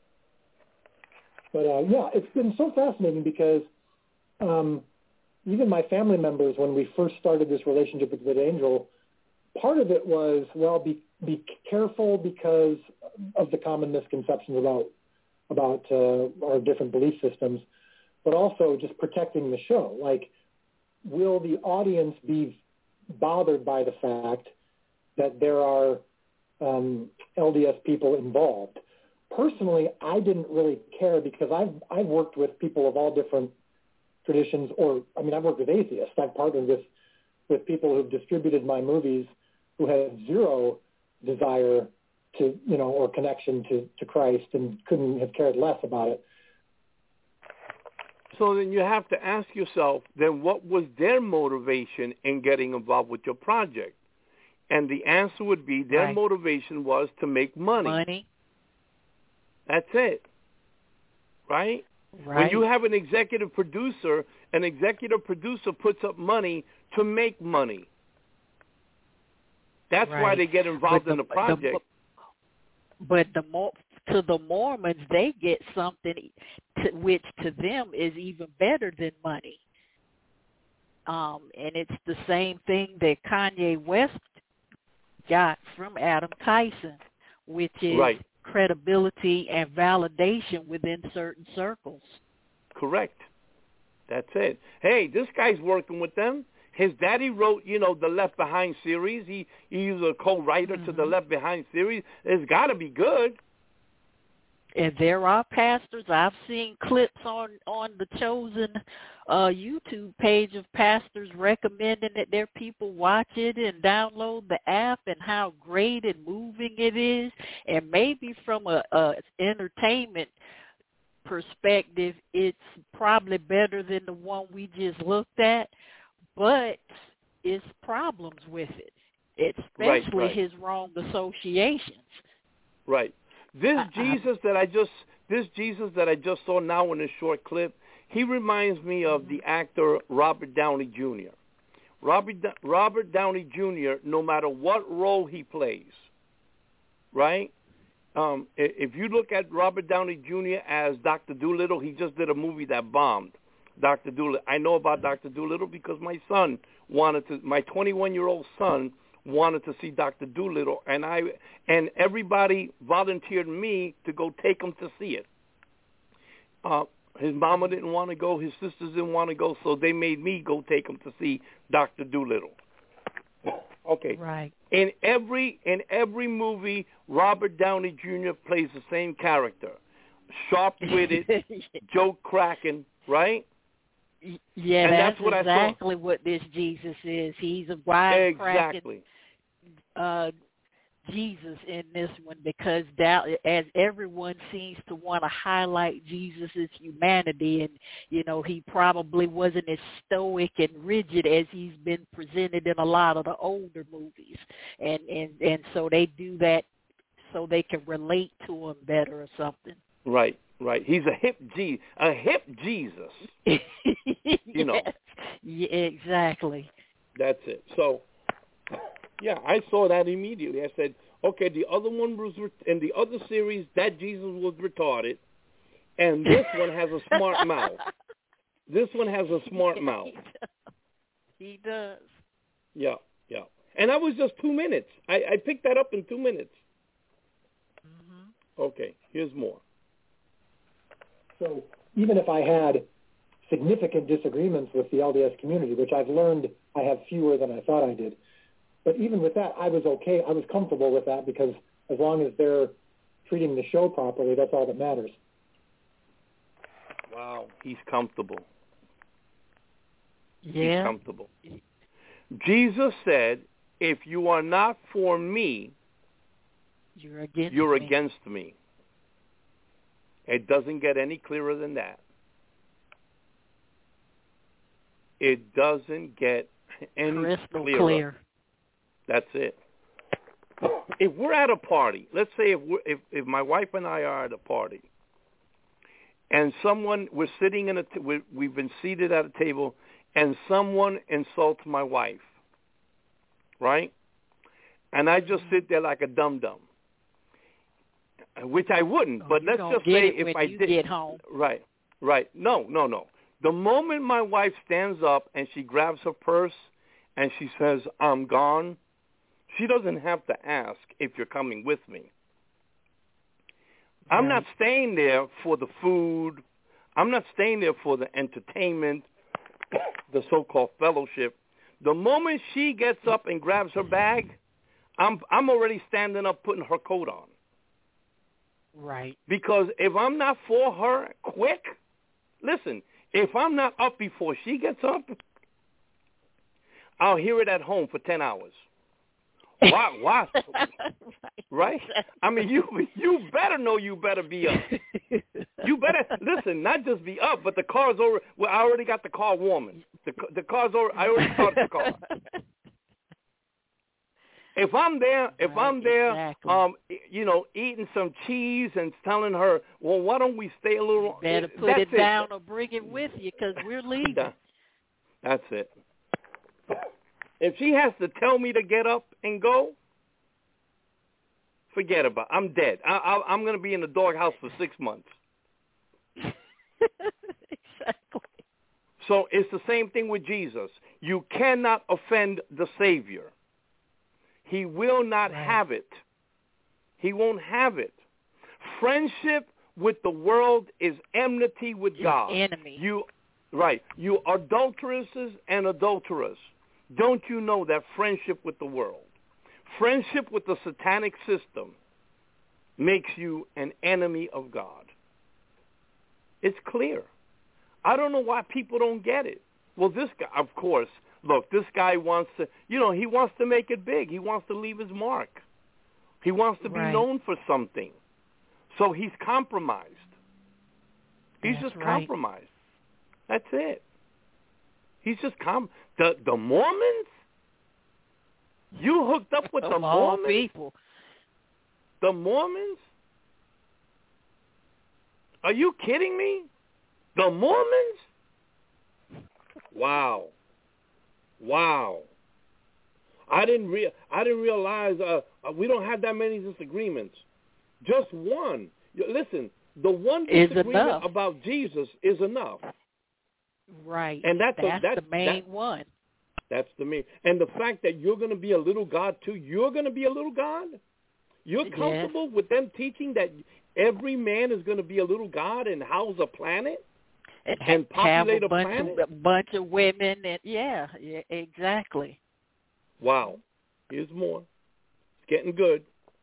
But, uh, yeah, it's been so fascinating because um, even my family members, when we first started this relationship with VidAngel, part of it was, well, be be careful because of the common misconceptions about about uh, our different belief systems, but also just protecting the show. Like, will the audience be bothered by the fact that there are um, L D S people involved? Personally, I didn't really care because I've, I've worked with people of all different traditions, or, I mean, I've worked with atheists. I've partnered with, with people who've distributed my movies who had zero desire to, you know, or connection to, to Christ and couldn't have cared less about it. So then you have to ask yourself, then what was their motivation in getting involved with your project? And the answer would be their right. motivation was to make money. Money. That's it. Right? Right. When you have an executive producer, an executive producer puts up money to make money. That's right. why they get involved the, in the project. The, but the more to the Mormons, they get something to, which to them is even better than money. Um, and it's the same thing that Kanye West got from Adam Kyson, which is right. credibility and validation within certain circles. Correct. That's it. Hey, this guy's working with them. His daddy wrote, you know, the Left Behind series. He he was a co-writer mm-hmm. to the Left Behind series. It's got to be good. And there are pastors. I've seen clips on, on the Chosen uh, YouTube page of pastors recommending that their people watch it and download the app, and how great and moving it is. And maybe from a, a entertainment perspective, it's probably better than the one we just looked at, but it's problems with it, especially right, right. his wrong associations. Right. This I, Jesus that I just this Jesus that I just saw now in this short clip, he reminds me of the actor Robert Downey Junior Robert Robert Downey Junior, no matter what role he plays, right? Um, if you look at Robert Downey Junior as Doctor Dolittle, he just did a movie that bombed. Doctor Dolittle. I know about Doctor Dolittle because my son wanted to. My twenty-one-year-old son wanted to see Doctor Dolittle, and I and everybody volunteered me to go take him to see it. Uh, his mama didn't want to go, his sisters didn't want to go, so they made me go take him to see Doctor Dolittle. Okay. Right. In every in every movie, Robert Downey Junior plays the same character, sharp-witted, joke cracking, right? Yeah, and that's, that's what exactly I what this Jesus is. He's a wise exactly. uh, Jesus in this one, because that, as everyone seems to want to highlight Jesus' humanity, and you know, he probably wasn't as stoic and rigid as he's been presented in a lot of the older movies, and and and so they do that so they can relate to him better or something. Right. Right, he's a hip G, a hip Jesus. You know, yes. Yeah, exactly. That's it. So, yeah, I saw that immediately. I said, okay, the other one was in the other series, that Jesus was retarded, and this one has a smart mouth. This one has a smart mouth. He does. Yeah, yeah. And that was just two minutes. I, I picked that up in two minutes. Mm-hmm. Okay, here's more. So even if I had significant disagreements with the L D S community, which I've learned I have fewer than I thought I did, but even with that, I was okay. I was comfortable with that, because as long as they're treating the show properly, that's all that matters. Wow, he's comfortable. Yeah. He's comfortable. Jesus said, if you are not for me, you're against you're me. against me. It doesn't get any clearer than that. It doesn't get any Crystal clearer. Clear. That's it. If we're at a party, let's say if, we're, if if my wife and I are at a party, and someone we're sitting in a t- we, we've been seated at a table, and someone insults my wife, right? And I just sit there like a dum-dum. Which I wouldn't, oh, but let's just say if I you did, get home. right, right. No, no, no. The moment my wife stands up and she grabs her purse and she says, "I'm gone," she doesn't have to ask if you're coming with me. Right. I'm not staying there for the food. I'm not staying there for the entertainment, the so-called fellowship. The moment she gets up and grabs her bag, I'm I'm already standing up, putting her coat on. Right. Because if I'm not for her quick, listen, if I'm not up before she gets up, I'll hear it at home for ten hours. Why? Why? Right? I mean, you you better know you better be up. You better, listen, not just be up, but the car's over. Well, I already got the car warming. The, the car's over. I already started the car. If I'm there, if right, I'm there, exactly. um, you know, eating some cheese and telling her, well, why don't we stay a little? You better put that's it down or bring it with you, because we're leaving. That's it. If she has to tell me to get up and go, forget about it. I'm dead. I, I, I'm going to be in the doghouse for six months. Exactly. So it's the same thing with Jesus. You cannot offend the Savior. He will not right. have it. He won't have it. Friendship with the world is enmity with God. Enemy. You, right. You adulteresses and adulterers. Don't you know that friendship with the world, friendship with the satanic system makes you an enemy of God? It's clear. I don't know why people don't get it. Well, this guy, of course, look, this guy wants to, you know, he wants to make it big. He wants to leave his mark. He wants to be right. known for something. So he's compromised. He's That's just right. compromised. That's it. He's just com. The the Mormons? You hooked up with the Mormons? People. The Mormons? Are you kidding me? The Mormons? Wow. Wow. I didn't re- I didn't realize uh, uh, we don't have that many disagreements. Just one. You, listen, the one disagreement about Jesus is enough. Right. And that's, that's, a, that's the main that, one. That's the main. And the fact that you're going to be a little God too, you're going to be a little God? You're comfortable yes. with them teaching that every man is going to be a little God and house a planet? And, and populate have a, a bunch planet? Of, a bunch of women. And, yeah, yeah, exactly. Wow. Here's more. It's getting good.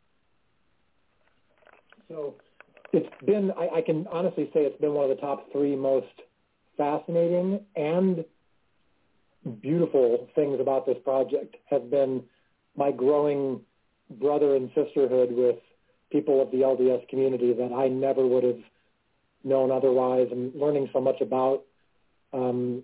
So it's been, I, I can honestly say it's been one of the top three most fascinating and beautiful things about this project have been my growing brother and sisterhood with people of the L D S community that I never would have known otherwise, and learning so much about. Um,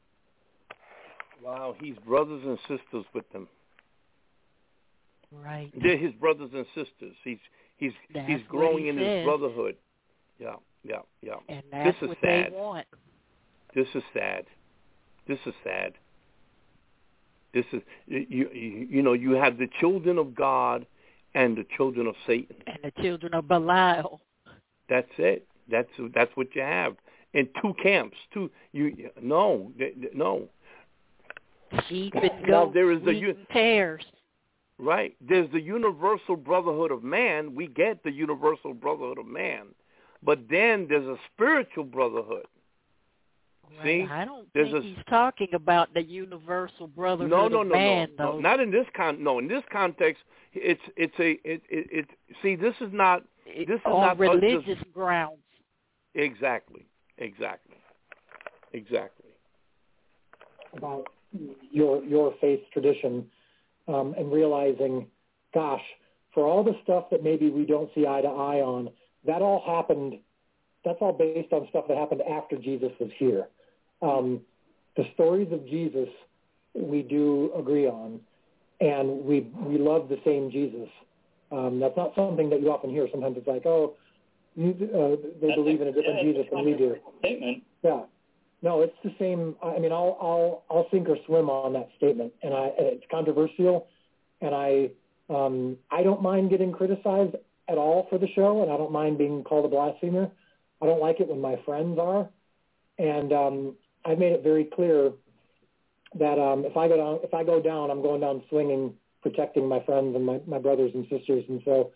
wow, he's brothers and sisters with them. Right. They're his brothers and sisters. He's he's that's he's growing he in says. his brotherhood. Yeah, yeah, yeah. And that's this is what sad. they want. This is sad. This is sad. This is you, you. You know, you have the children of God and the children of Satan. And the children of Belial. That's it. That's that's what you have. In two camps. Two. You no no. Sheep and goats. Now there is the and tares. Right. There's the universal brotherhood of man. We get the universal brotherhood of man. But then there's a spiritual brotherhood. Right. See? I don't there's think a, he's talking about the universal brotherhood no, no, of no, man, no, though. no, not in this con. No, in this context, it's it's a it it. it see, this is not this is on not religious just, grounds. Exactly. Exactly. Exactly. About your your faith tradition. Um, and realizing, gosh, for all the stuff that maybe we don't see eye to eye on, that all happened, that's all based on stuff that happened after Jesus was here. Um, the stories of Jesus we do agree on, and we we love the same Jesus. Um, that's not something that you often hear. Sometimes it's like, oh, you, uh, they that's believe a, in a different yeah, Jesus than we do. Statement. Yeah. No, it's the same. I mean, I'll I'll I'll sink or swim on that statement, and I and it's controversial, and I um, I don't mind getting criticized at all for the show, and I don't mind being called a blasphemer. I don't like it when my friends are, and um, I've made it very clear that um, if I go down if I go down, I'm going down swinging, protecting my friends and my, my brothers and sisters, and so.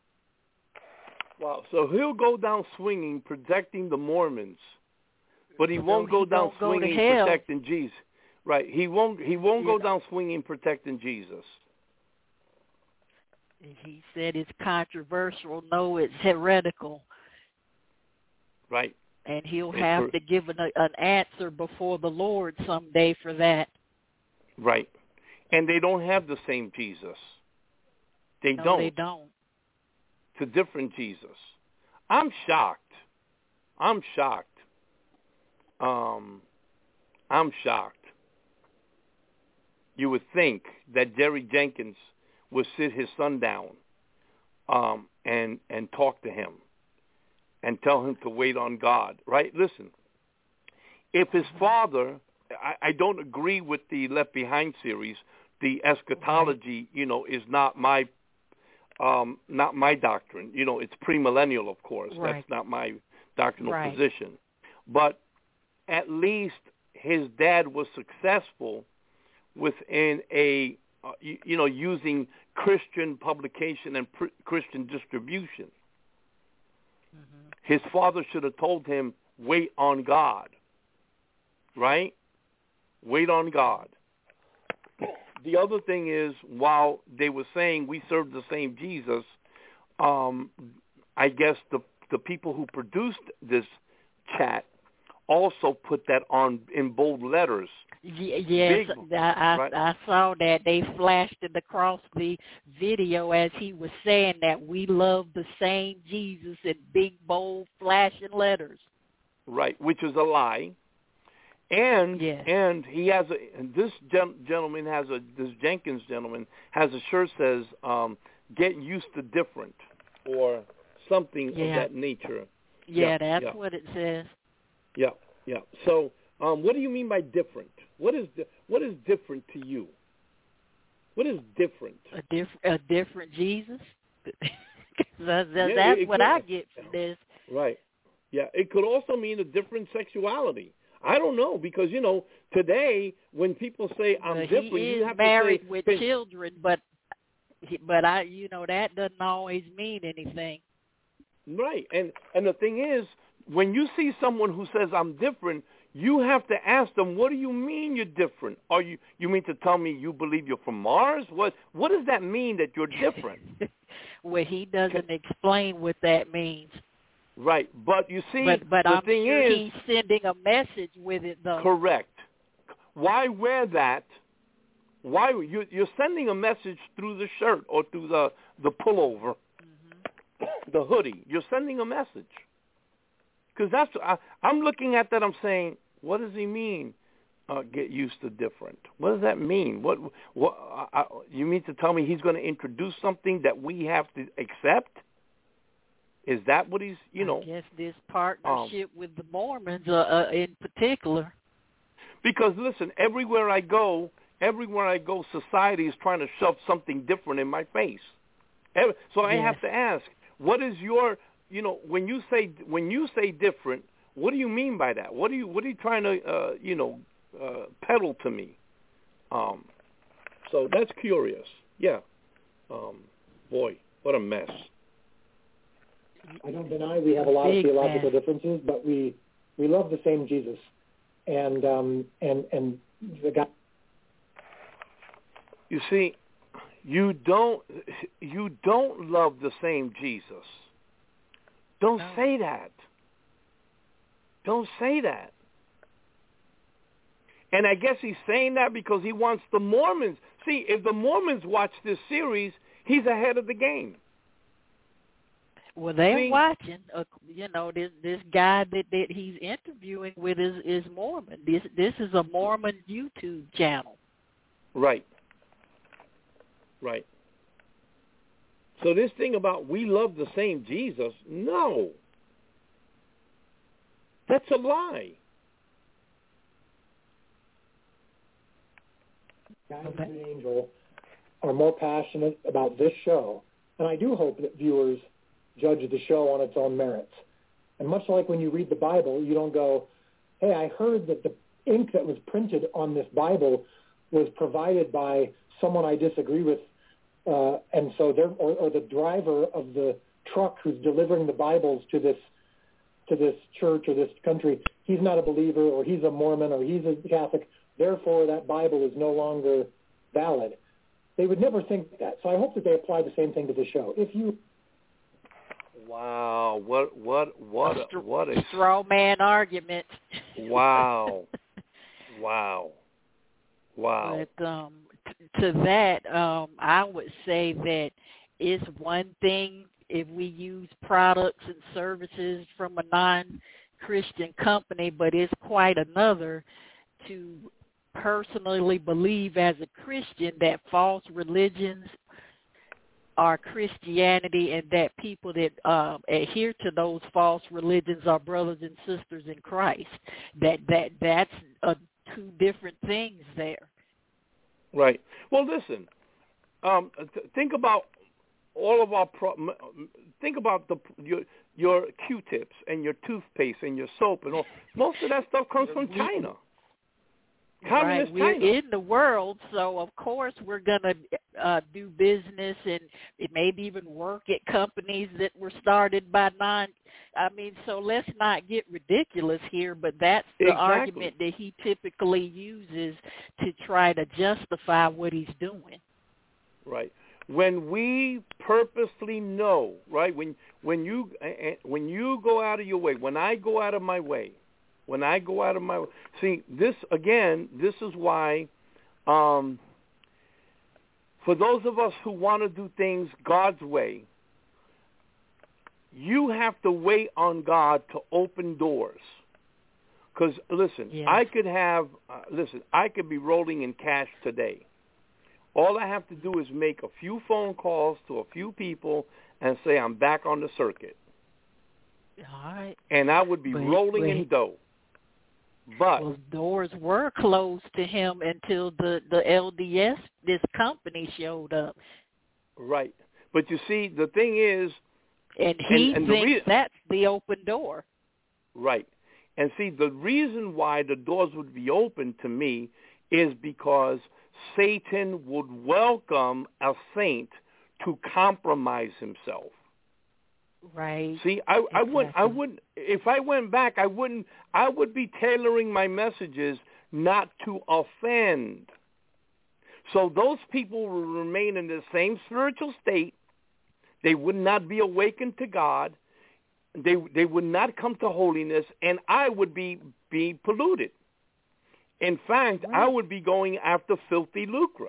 Wow. So he'll go down swinging, protecting the Mormons. But he so won't go he down won't go swinging protecting Jesus. Right. He won't he won't yeah. go down swinging protecting Jesus. He said it's controversial. No, it's heretical. Right. And he'll it's have her- to give an, an answer before the Lord someday for that. Right. And they don't have the same Jesus. They no, don't. they don't. It's a different Jesus. I'm shocked. I'm shocked. Um, I'm shocked. You would think that Jerry Jenkins would sit his son down um, and and talk to him and tell him to wait on God, right? Listen, if his father, I, I don't agree with the Left Behind series. The eschatology, you know, is not my um, not my doctrine. You know, it's premillennial, of course. Right. That's not my doctrinal right. position. But at least his dad was successful within a, uh, you, you know, using Christian publication and pr- Christian distribution. Mm-hmm. His father should have told him, wait on God, right? Wait on God. The other thing is, while they were saying we serve the same Jesus, um, I guess the the people who produced this chat also put that on in bold letters. Yes, Big, I, I, right? I saw that. They flashed it across the video as he was saying that we love the same Jesus in big, bold, flashing letters. Right, which is a lie. And yes. and he has a and this gen, gentleman has a this Jenkins gentleman has a shirt says um, "Get used to different" or something yeah. of that nature. Yeah, yeah that's yeah. what it says. Yeah, yeah. So, um, what do you mean by different? What is di- what is different to you? What is different? A diff- a different Jesus. that's that's, yeah, that's it, it what could, I get from this. Right. Yeah, it could also mean a different sexuality. I don't know, because, you know, today when people say I'm well, different, he is you have married to say, with hey, children, but but I, you know, that doesn't always mean anything. Right, and and the thing is, when you see someone who says I'm different, you have to ask them, what do you mean you're different? Are you you mean to tell me you believe you're from Mars? What what does that mean that you're different? Well, he doesn't explain what that means. Right, but you see, but, but the I'm thing sure is, he's sending a message with it, though. Correct. Why wear that? Why you, you're sending a message through the shirt or through the the pullover, mm-hmm. the hoodie? You're sending a message. Because that's I, I'm looking at that. I'm saying, what does he mean? Uh, get used to different. What does that mean? What what uh, you mean to tell me he's going to introduce something that we have to accept? Is that what he's, you know? I guess this partnership um, with the Mormons uh, uh, in particular. Because, listen, everywhere I go, everywhere I go, society is trying to shove something different in my face. Every, so I yes. have to ask, what is your, you know, when you say when you say different, what do you mean by that? What are you what are you trying to, uh, you know, uh, peddle to me? Um, so that's curious. Yeah. Um, boy, what a mess. I don't deny we have a lot Big of theological man. differences, but we we love the same Jesus, and um, and and the guy. You see, you don't you don't love the same Jesus. Don't no. say that. Don't say that. And I guess he's saying that because he wants the Mormons. See, if the Mormons watch this series, he's ahead of the game. Well, they're See? watching. Uh, you know, this this guy that, that he's interviewing with is, is Mormon. This this is a Mormon YouTube channel. Right. Right. So this thing about we love the same Jesus, no. That's a lie. Guys and Angel are more passionate about this show, and I do hope that viewers judge the show on its own merits. And much like when you read the Bible, you don't go, hey, I heard that the ink that was printed on this Bible was provided by someone I disagree with, uh, and so they're, or, or the driver of the truck who's delivering the Bibles to this to this church or this country, he's not a believer, or he's a Mormon, or he's a Catholic, therefore that Bible is no longer valid. They would never think that. So I hope that they apply the same thing to the show. If you Wow, what what what a, what a straw man argument. Wow. Wow. Wow. But um, t- to that, um, I would say that it's one thing if we use products and services from a non-Christian company, but it's quite another to personally believe as a Christian that false religions are Christianity and that people that um, adhere to those false religions are brothers and sisters in Christ. That that that's a, two different things there. Right. Well, listen. Um, th- think about all of our pro- think about the your your Q-tips and your toothpaste and your soap and all. Most of that stuff comes from China. Communist right. We're China. in the world, so of course we're going to uh, do business and it maybe even work at companies that were started by non. I mean, so let's not get ridiculous here, but that's the Exactly. argument that he typically uses to try to justify what he's doing. Right. When we purposely know, right, when when you when you go out of your way, when I go out of my way, when I go out of my way, see, this, again, this is why, um, for those of us who want to do things God's way, you have to wait on God to open doors. Because, listen, yes. I could have, uh, listen, I could be rolling in cash today. All I have to do is make a few phone calls to a few people and say I'm back on the circuit. All right. And I would be but, rolling but, in dough. But well, doors were closed to him until the, the L D S, this company, showed up. Right. But you see, the thing is... And he and, and thinks the re- that's the open door. Right. And see, the reason why the doors would be open to me is because Satan would welcome a saint to compromise himself. Right. See, I, exactly. I wouldn't, I wouldn't, if I went back, I wouldn't, I would be tailoring my messages not to offend. So those people will remain in the same spiritual state. They would not be awakened to God. They they would not come to holiness, and I would be, be polluted. In fact, right. I would be going after filthy lucre.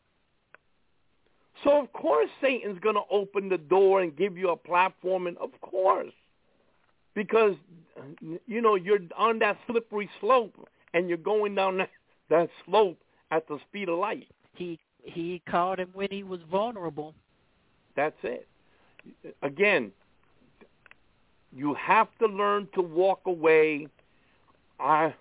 So, of course, Satan's going to open the door and give you a platform, and of course, because, you know, you're on that slippery slope, and you're going down that, that slope at the speed of light. He he caught him when he was vulnerable. That's it. Again, you have to learn to walk away. I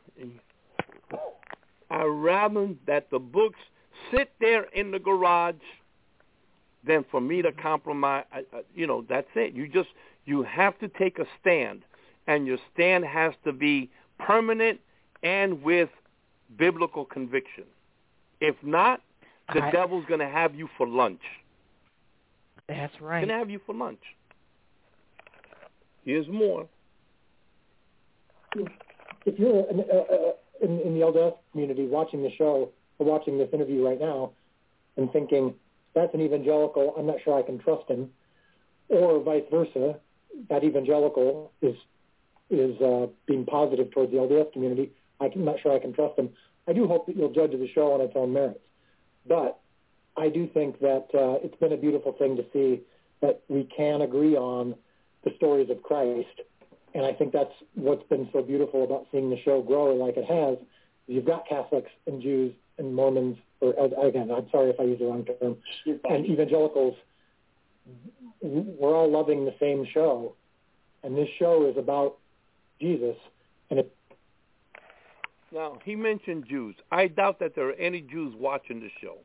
I rather that the books sit there in the garage than for me to compromise. You know, that's it. You just you have to take a stand, and your stand has to be permanent and with biblical conviction. If not, the I, devil's going to have you for lunch. That's right. He's going to have you for lunch. Here's more. If you're in, uh, in, in the L D S community watching the show or watching this interview right now and thinking, that's an evangelical, I'm not sure I can trust him, or vice versa, that evangelical is is uh, being positive towards the L D S community, I'm not sure I can trust him. I do hope that you'll judge the show on its own merits. But I do think that uh, it's been a beautiful thing to see that we can agree on the stories of Christ. And I think that's what's been so beautiful about seeing the show grow like it has. You've got Catholics and Jews and Mormons, or again, I'm sorry if I use the wrong term, and evangelicals. We're all loving the same show. And this show is about Jesus. And it Now, he mentioned Jews. I doubt that there are any Jews watching the show.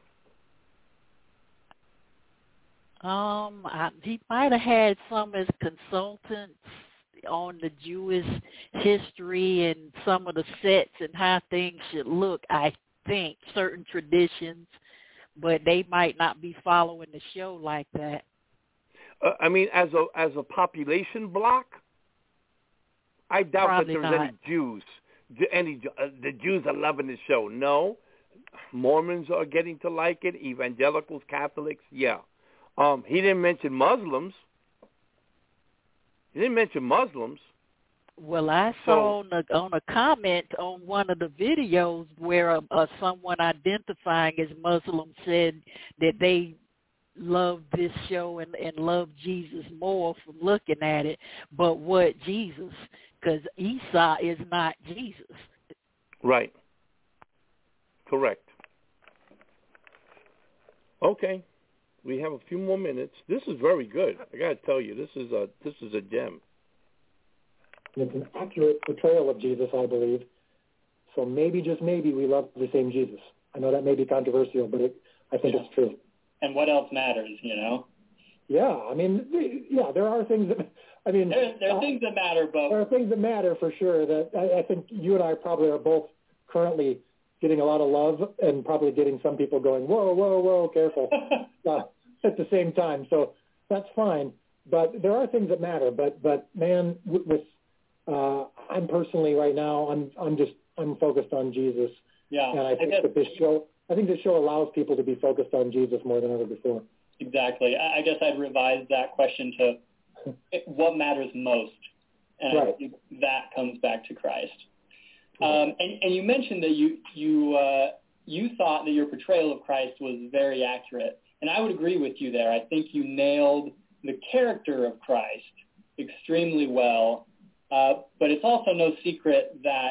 Um, I, he might have had some as consultants on the Jewish history and some of the sets and how things should look, I think, certain traditions, but they might not be following the show like that. Uh, I mean, as a as a population block, I doubt Probably that there's not. any Jews. Any uh, the Jews are loving the show. No, Mormons are getting to like it. Evangelicals, Catholics, yeah. Um, he didn't mention Muslims. He didn't mention Muslims. Well, I saw so, on, a, on a comment on one of the videos where uh, uh, someone identifying as Muslim said that they love this show and, and love Jesus more from looking at it. But what Jesus? Because Esau is not Jesus. Right. Correct. Okay. We have a few more minutes. This is very good. I got to tell you, this is a this is a gem. It's an accurate portrayal of Jesus, I believe. So maybe, just maybe, we love the same Jesus. I know that may be controversial, but it, I think yeah. it's true. And what else matters, you know? Yeah, I mean, yeah, there are things that, I mean... There, there are uh, things that matter, but... There are things that matter for sure that I, I think you and I probably are both currently getting a lot of love and probably getting some people going, whoa, whoa, whoa, careful, uh, at the same time. So that's fine. But there are things that matter. But, but man, with uh, I'm personally right now, I'm I'm just I'm focused on Jesus. Yeah. And I think I guess, that this show, I think this show allows people to be focused on Jesus more than ever before. Exactly. I guess I'd revise that question to what matters most, and right. I think that comes back to Christ. Um, and, and you mentioned that you you uh, you thought that your portrayal of Christ was very accurate, and I would agree with you there. I think you nailed the character of Christ extremely well, uh, but it's also no secret that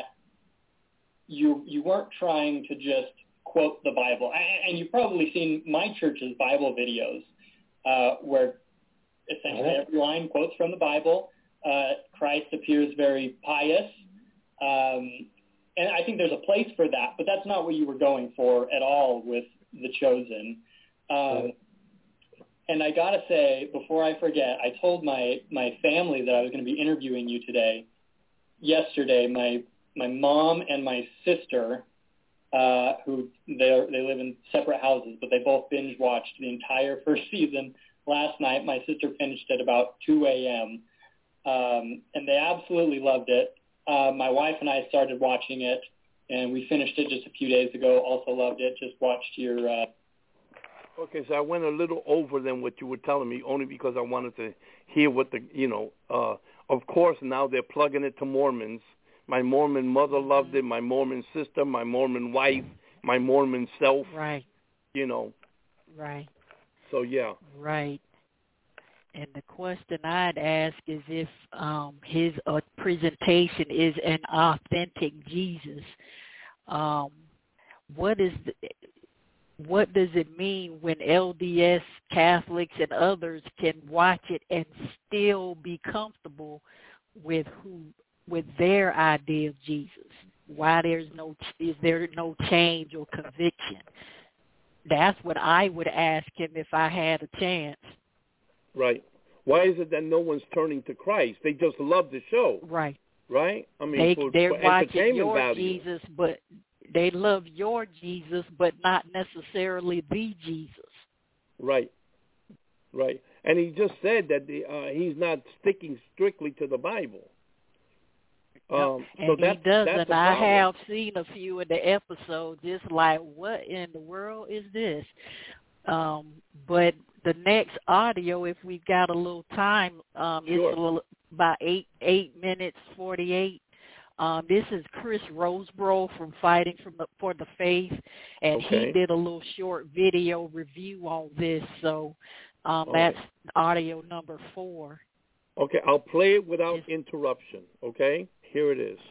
you you weren't trying to just quote the Bible. And you've probably seen my church's Bible videos uh, where essentially every line quotes from the Bible. Uh, Christ appears very pious. Um, and I think there's a place for that, but that's not what you were going for at all with The Chosen. Um, and I got to say, before I forget, I told my, my family that I was going to be interviewing you today. Yesterday, my my mom and my sister, uh, who they they live in separate houses, but they both binge watched the entire first season last night. My sister finished at about two a.m., um, and they absolutely loved it. Uh, my wife and I started watching it, and we finished it just a few days ago. Also loved it. Just watched your... Uh... Okay, so I went a little over than what you were telling me, only because I wanted to hear what the, you know, uh, of course now they're plugging it to Mormons. My Mormon mother loved it, my Mormon sister, my Mormon wife, my Mormon self. Right. You know. Right. So, yeah. Right. And the question I'd ask is if um, his uh, presentation is an authentic Jesus. Um, what is the, what does it mean when L D S Catholics and others can watch it and still be comfortable with who with their idea of Jesus? Why there's no is there no change or conviction? That's what I would ask him if I had a chance. Right. Why is it that no one's turning to Christ? They just love the show. Right. Right? I mean, they, for, they're for watching entertainment your value. Jesus, but they love your Jesus, but not necessarily the Jesus. Right. Right. And he just said that the, uh, he's not sticking strictly to the Bible. Um, and so he that's, doesn't. that's I have seen a few of the episodes, just like, what in the world is this? Um, but the next audio, if we've got a little time, um, sure. it's a little, about eight eight minutes forty-eight. Um, this is Chris Rosebrough from Fighting from the, for the Faith, and okay. he did a little short video review on this. So um, All that's right. audio number four. Okay, I'll play it without it's, interruption. Okay, here it is.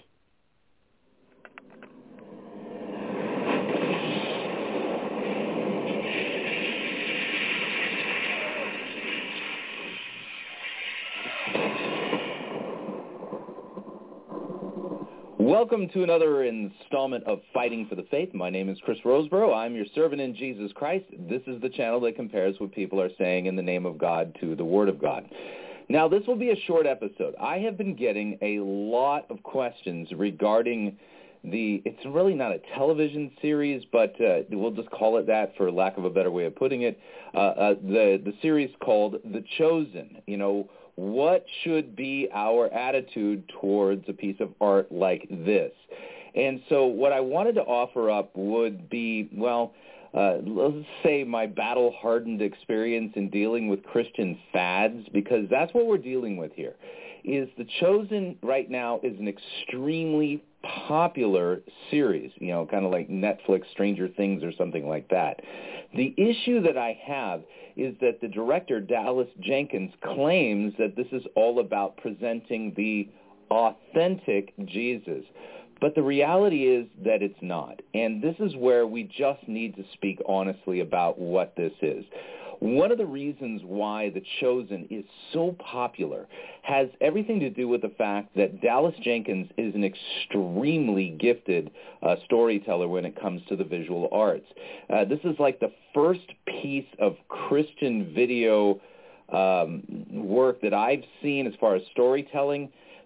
Welcome to another installment of Fighting for the Faith. My name is Chris Rosebrough. I'm your servant in Jesus Christ. This is the channel that compares what people are saying in the name of God to the Word of God. Now, this will be a short episode. I have been getting a lot of questions regarding the, it's really not a television series, but uh, we'll just call it that for lack of a better way of putting it, uh, uh, the, the series called The Chosen. You know, what should be our attitude towards a piece of art like this? And so what I wanted to offer up would be, well, uh, let's say my battle-hardened experience in dealing with Christian fads, because that's what we're dealing with here, is The Chosen right now is an extremely popular series, you know, kind of like Netflix, Stranger Things or something like that. The issue that I have is that the director, Dallas Jenkins, claims that this is all about presenting the authentic Jesus. But the reality is that it's not. And this is where we just need to speak honestly about what this is. One of the reasons why The Chosen is so popular has everything to do with the fact that Dallas Jenkins is an extremely gifted uh, storyteller when it comes to the visual arts. Uh, this is like the first piece of Christian video um, work that I've seen as far as storytelling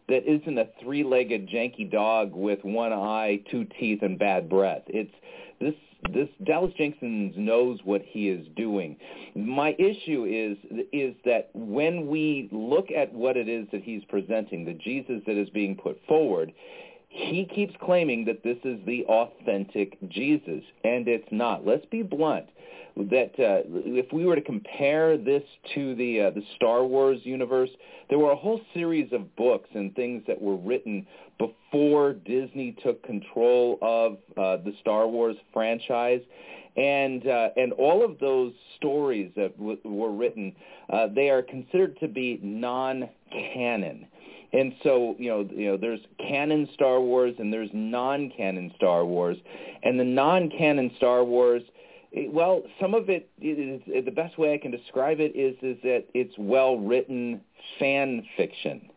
that isn't a three-legged janky dog with one eye, two teeth, and bad breath. It's this this Dallas Jenkins knows what he is doing. My issue is is that when we look at what it is that he's presenting, the Jesus that is being put forward, he keeps claiming that this is the authentic Jesus, and it's not. Let's be blunt. That uh, if we were to compare this to the uh, the Star Wars universe, there were a whole series of books and things that were written before Disney took control of uh, the Star Wars franchise, and uh, and all of those stories that w- were written, uh, they are considered to be non-canon. And so, you know, you know, there's canon Star Wars and there's non-canon Star Wars, and the non-canon Star Wars, well, some of it is, the best way I can describe it is is that it's well-written fan fiction.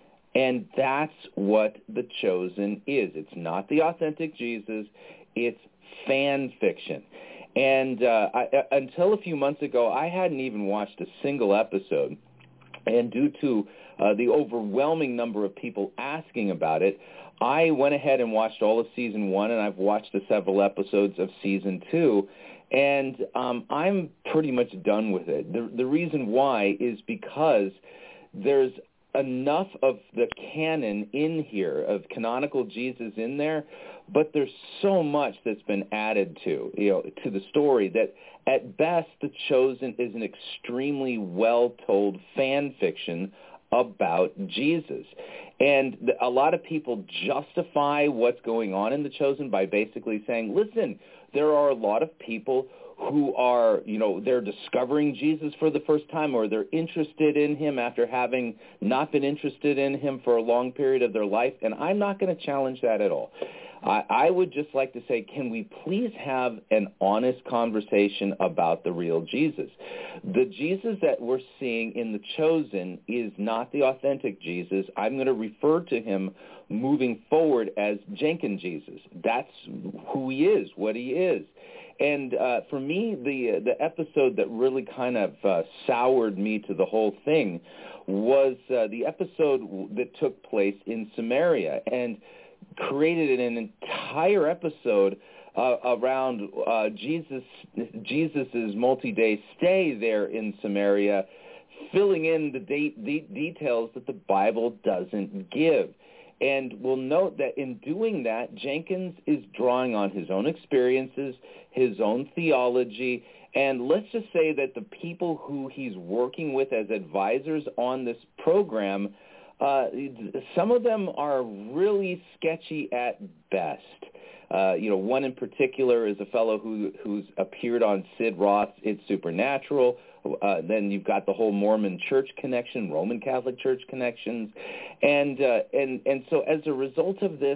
And that's what The Chosen is. It's not the authentic Jesus. It's fan fiction. And uh, I, until a few months ago, I hadn't even watched a single episode. And due to uh, the overwhelming number of people asking about it, I went ahead and watched all of season one, and I've watched the several episodes of season two. And um, I'm pretty much done with it. The, the reason why is because there's enough of the canon in here, of canonical Jesus in there, but there's so much that's been added to, you know, to the story that at best The Chosen is an extremely well-told fan fiction about Jesus. And a lot of people justify what's going on in The Chosen by basically saying, listen, there are a lot of people who are, you know, they're discovering Jesus for the first time, or they're interested in him after having not been interested in him for a long period of their life. And I'm not going to challenge that at all. I, I would just like to say, can we please have an honest conversation about the real Jesus? The Jesus that we're seeing in The Chosen is not the authentic Jesus. I'm going to refer to him moving forward as Jenkins Jesus. That's who he is, what he is. And uh, for me, the the episode that really kind of uh, soured me to the whole thing was uh, the episode that took place in Samaria and created an entire episode uh, around uh, Jesus Jesus's multi-day stay there in Samaria, filling in the de- de- details that the Bible doesn't give. And we'll note that in doing that, Jenkins is drawing on his own experiences, his own theology, and let's just say that the people who he's working with as advisors on this program, uh, some of them are really sketchy at best. Uh, you know, one in particular is a fellow who who's appeared on Sid Roth's It's Supernatural. Uh, then you've got the whole Mormon Church connection, Roman Catholic Church connections, and uh, and and so as a result of this,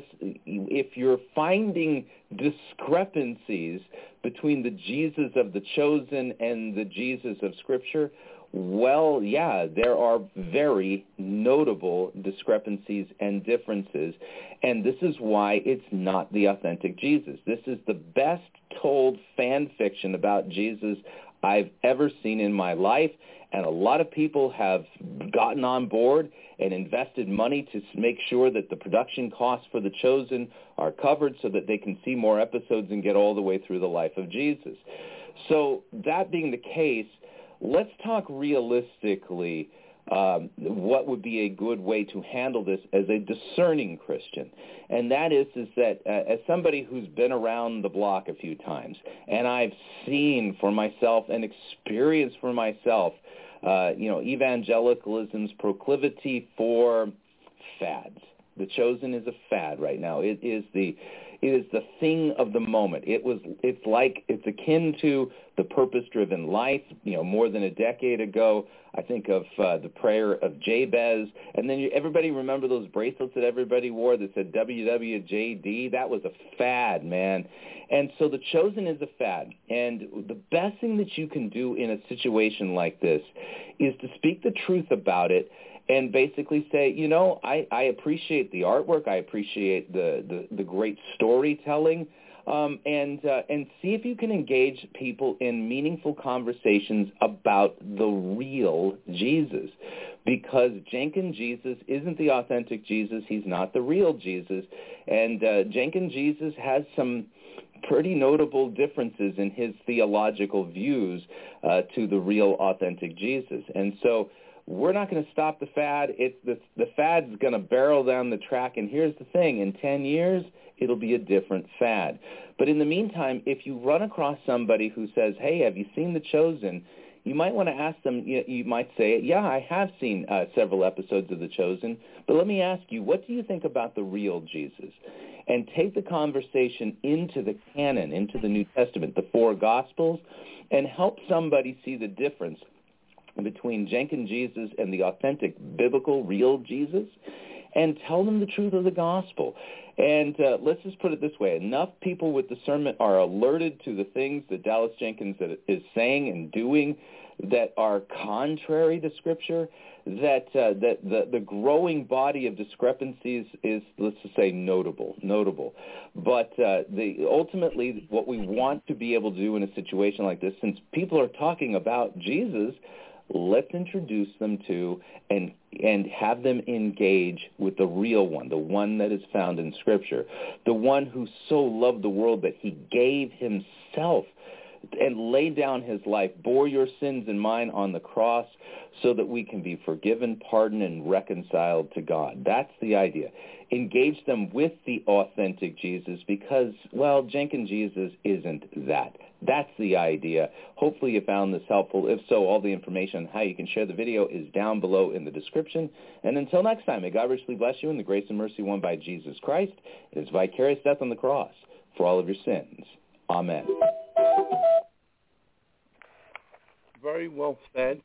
if you're finding discrepancies between the Jesus of The Chosen and the Jesus of Scripture, well, yeah, there are very notable discrepancies and differences, and this is why it's not the authentic Jesus. This is the best told fan fiction about Jesus I've ever seen in my life, and a lot of people have gotten on board and invested money to make sure that the production costs for The Chosen are covered so that they can see more episodes and get all the way through the life of Jesus. So that being the case, let's talk realistically um, what would be a good way to handle this as a discerning Christian. And that is, is that uh, as somebody who's been around the block a few times, and I've seen for myself and experienced for myself, uh, you know, evangelicalism's proclivity for fads. The Chosen is a fad right now. It is the it is the thing of the moment. It was it's like it's akin to the purpose-driven life. You know, more than a decade ago, I think of uh, the prayer of Jabez, and then you, everybody remember those bracelets that everybody wore that said W W J D. That was a fad, man. And so The Chosen is a fad. And the best thing that you can do in a situation like this is to speak the truth about it and basically say, you know, I, I appreciate the artwork, I appreciate the, the, the great storytelling, um, and uh, and see if you can engage people in meaningful conversations about the real Jesus. because Jenkins Jesus isn't the authentic Jesus. He's not the real Jesus. And uh, Jenkins Jesus has some pretty notable differences in his theological views uh, to the real authentic Jesus. And so we're not going to stop the fad. It's the, the fad's going to barrel down the track. And here's the thing. In ten years, it'll be a different fad. But in the meantime, if you run across somebody who says, hey, have you seen The Chosen? You might want to ask them, you, you might say, yeah, I have seen uh, several episodes of The Chosen, but let me ask you, what do you think about the real Jesus? And take the conversation into the canon, into the New Testament, the four Gospels, and help somebody see the difference between Jenkins Jesus and the authentic biblical real Jesus, and tell them the truth of the gospel. And uh, let's just put it this way. Enough people with discernment are alerted to the things that Dallas Jenkins is saying and doing that are contrary to Scripture, that uh, that the, the growing body of discrepancies is, let's just say, notable, notable. But uh, the ultimately what we want to be able to do in a situation like this, since people are talking about Jesus, let's introduce them to and and have them engage with the real one, the one that is found in Scripture, the one who so loved the world that he gave himself and laid down his life, bore your sins and mine on the cross so that we can be forgiven, pardoned, and reconciled to God. That's the idea. Engage them with the authentic Jesus because, well, Jenkins Jesus isn't that. That's the idea. Hopefully you found this helpful. If so, all the information on how you can share the video is down below in the description. And until next time, may God richly bless you in the grace and mercy won by Jesus Christ, his vicarious death on the cross for all of your sins. Amen. Very well said.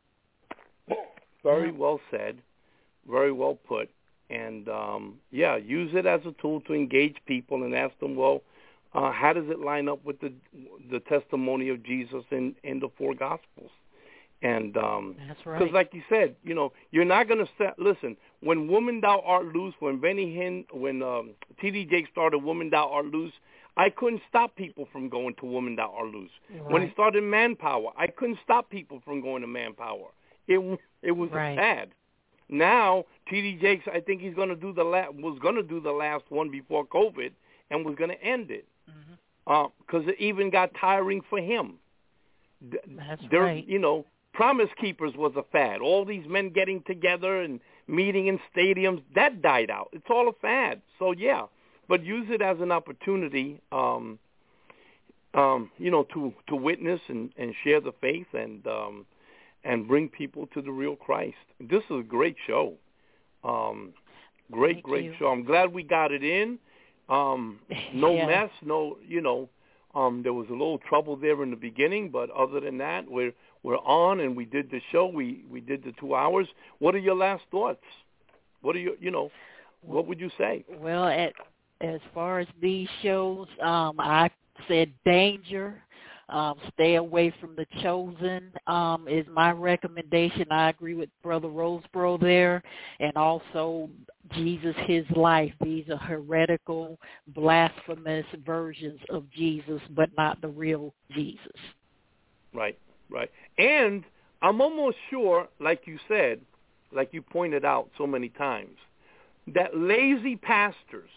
Very well said. Very well put. And, um, yeah, use it as a tool to engage people and ask them, well, uh, how does it line up with the the testimony of Jesus in, in the four Gospels? And um, that's right. Because, like you said, you know, you're not going to – listen, when Woman Thou Art Loose, when Benny Hinn, when um, T D Jakes started Woman Thou Art Loose, I couldn't stop people from going to Woman Thou Art Loose. Right. When he started Manpower, I couldn't stop people from going to Manpower. It it was right. sad. Now T D Jakes, I think he's going to do the la- was going to do the last one before COVID, and was going to end it because mm-hmm. uh, it even got tiring for him. That's there, right. You know, Promise Keepers was a fad. All these men getting together and meeting in stadiums, that died out. It's all a fad. So yeah. But use it as an opportunity, um, um, you know, to, to witness and, and share the faith and um, and bring people to the real Christ. This is a great show. Um, great, Thank great you. show. I'm glad we got it in. Um, no yeah. mess, no, you know, um, there was a little trouble there in the beginning, but other than that, we're we're on and we did the show. We we did the two hours. What are your last thoughts? What are you, you know, what would you say? Well, at As far as these shows, um, I said danger, um, stay away from The Chosen um, is my recommendation. I agree with Brother Roseboro there. And also Jesus, His Life. These are heretical, blasphemous versions of Jesus, but not the real Jesus. Right, right. And I'm almost sure, like you said, like you pointed out so many times, that lazy pastors,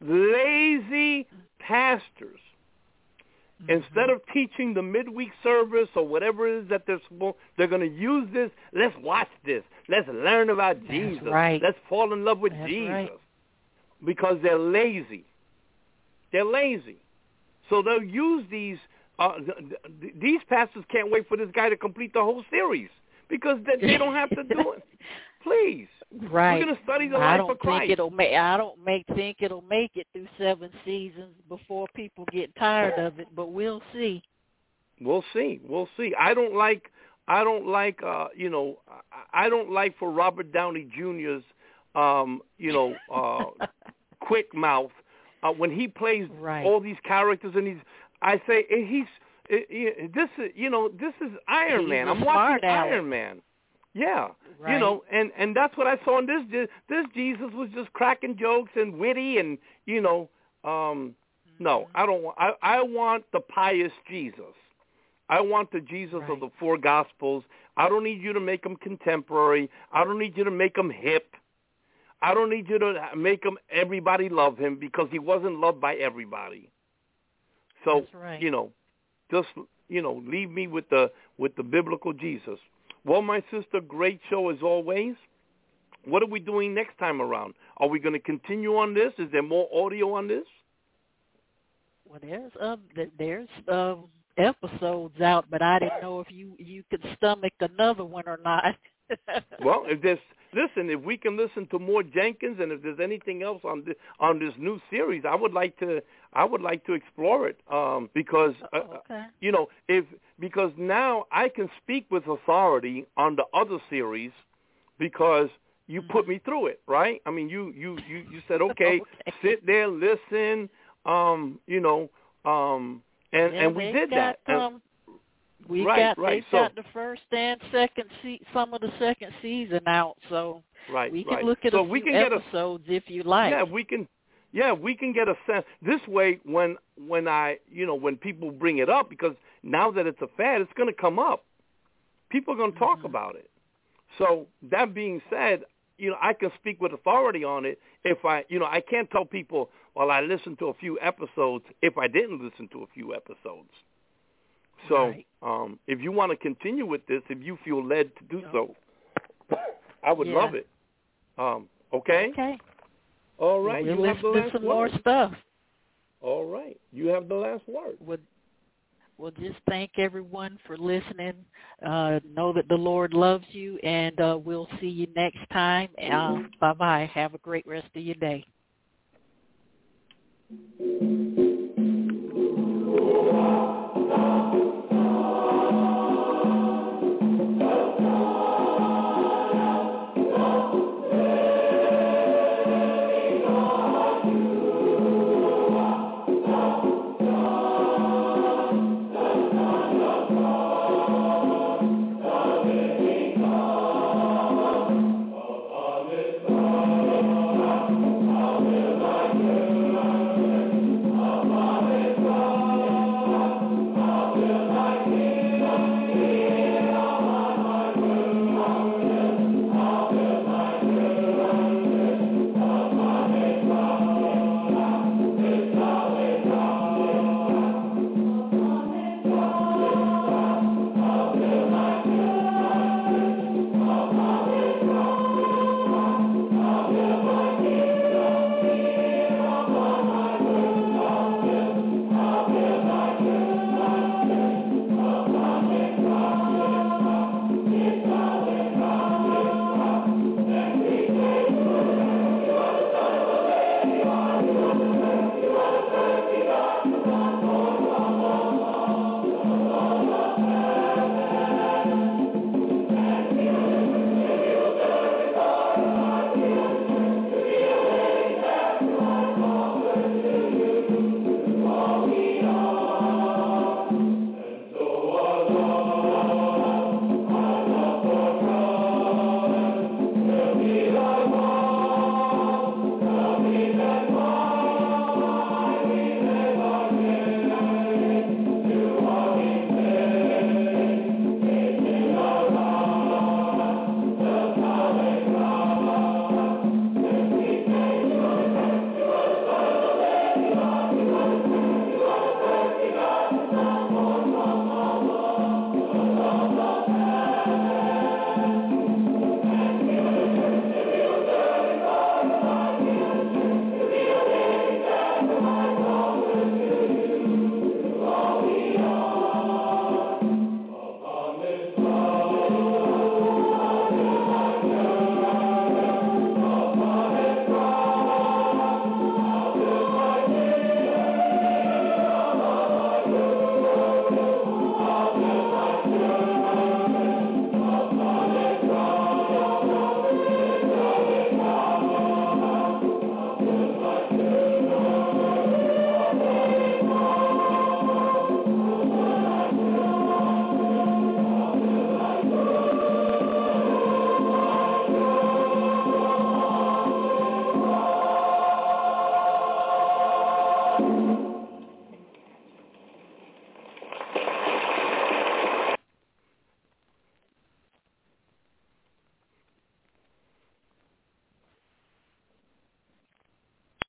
lazy pastors, mm-hmm. instead of teaching the midweek service or whatever it is that they're supposed, they're going to use this. Let's watch this. Let's learn about That's Jesus. Right. Let's fall in love with That's Jesus. Right. Because they're lazy. They're lazy. So they'll use these. Uh, th- th- these pastors can't wait for this guy to complete the whole series because they, they don't have to do it. Please. Right. We're going to study the I life don't of Christ. think it'll make. I don't make think it'll make it through seven seasons before people get tired of it. But we'll see. We'll see. We'll see. I don't like. I don't like. Uh, you know. I don't like for Robert Downey Junior's. Um, you know, uh, quick mouth uh, when he plays right. all these characters, and he's. I say he's. He, this is. You know. This is Iron he's Man. I'm watching Iron Alex. Man. Yeah, right. you know, and, and that's what I saw in this. This Jesus was just cracking jokes and witty, and you know, um, no, I don't want. I, I want the pious Jesus. I want the Jesus right. of the four Gospels. I don't need you to make them contemporary. I don't need you to make them hip. I don't need you to make him everybody love him, because he wasn't loved by everybody. So, That's right. you know, just, you know, leave me with the with the biblical Jesus. Well, my sister, great show as always. What are we doing next time around? Are we going to continue on this? Is there more audio on this? Well, there's uh, there's uh, episodes out, but I didn't know if you, you could stomach another one or not. Well, if there's listen, if we can listen to more Jenkins, and if there's anything else on this on this new series, I would like to I would like to explore it um, because uh, okay. you know if because now I can speak with authority on the other series because you put me through it, right? I mean, you you you, you said okay, okay, sit there, listen, um, you know, um, and yeah, and we did got, that. Um, We right, got right. they so, got the first and second se- some of the second season out, so right, we can right. look at so a we few can episodes get a, if you like. Yeah, we can. Yeah, we can get a sense this way when when I you know when people bring it up, because now that it's a fad, it's going to come up. People are going to talk mm-hmm. about it. So that being said, you know I can speak with authority on it. If I you know I can't tell people, well, I listened to a few episodes if I didn't listen to a few episodes. So right. um, if you want to continue with this, if you feel led to do so, I would yeah. love it. Um, okay? Okay. All right. We'll you listen have the to last some word. more stuff. All right. You have the last word. We'll, we'll just thank everyone for listening. Uh, know that the Lord loves you, and uh, we'll see you next time. Uh, bye-bye. Have a great rest of your day. Thank you.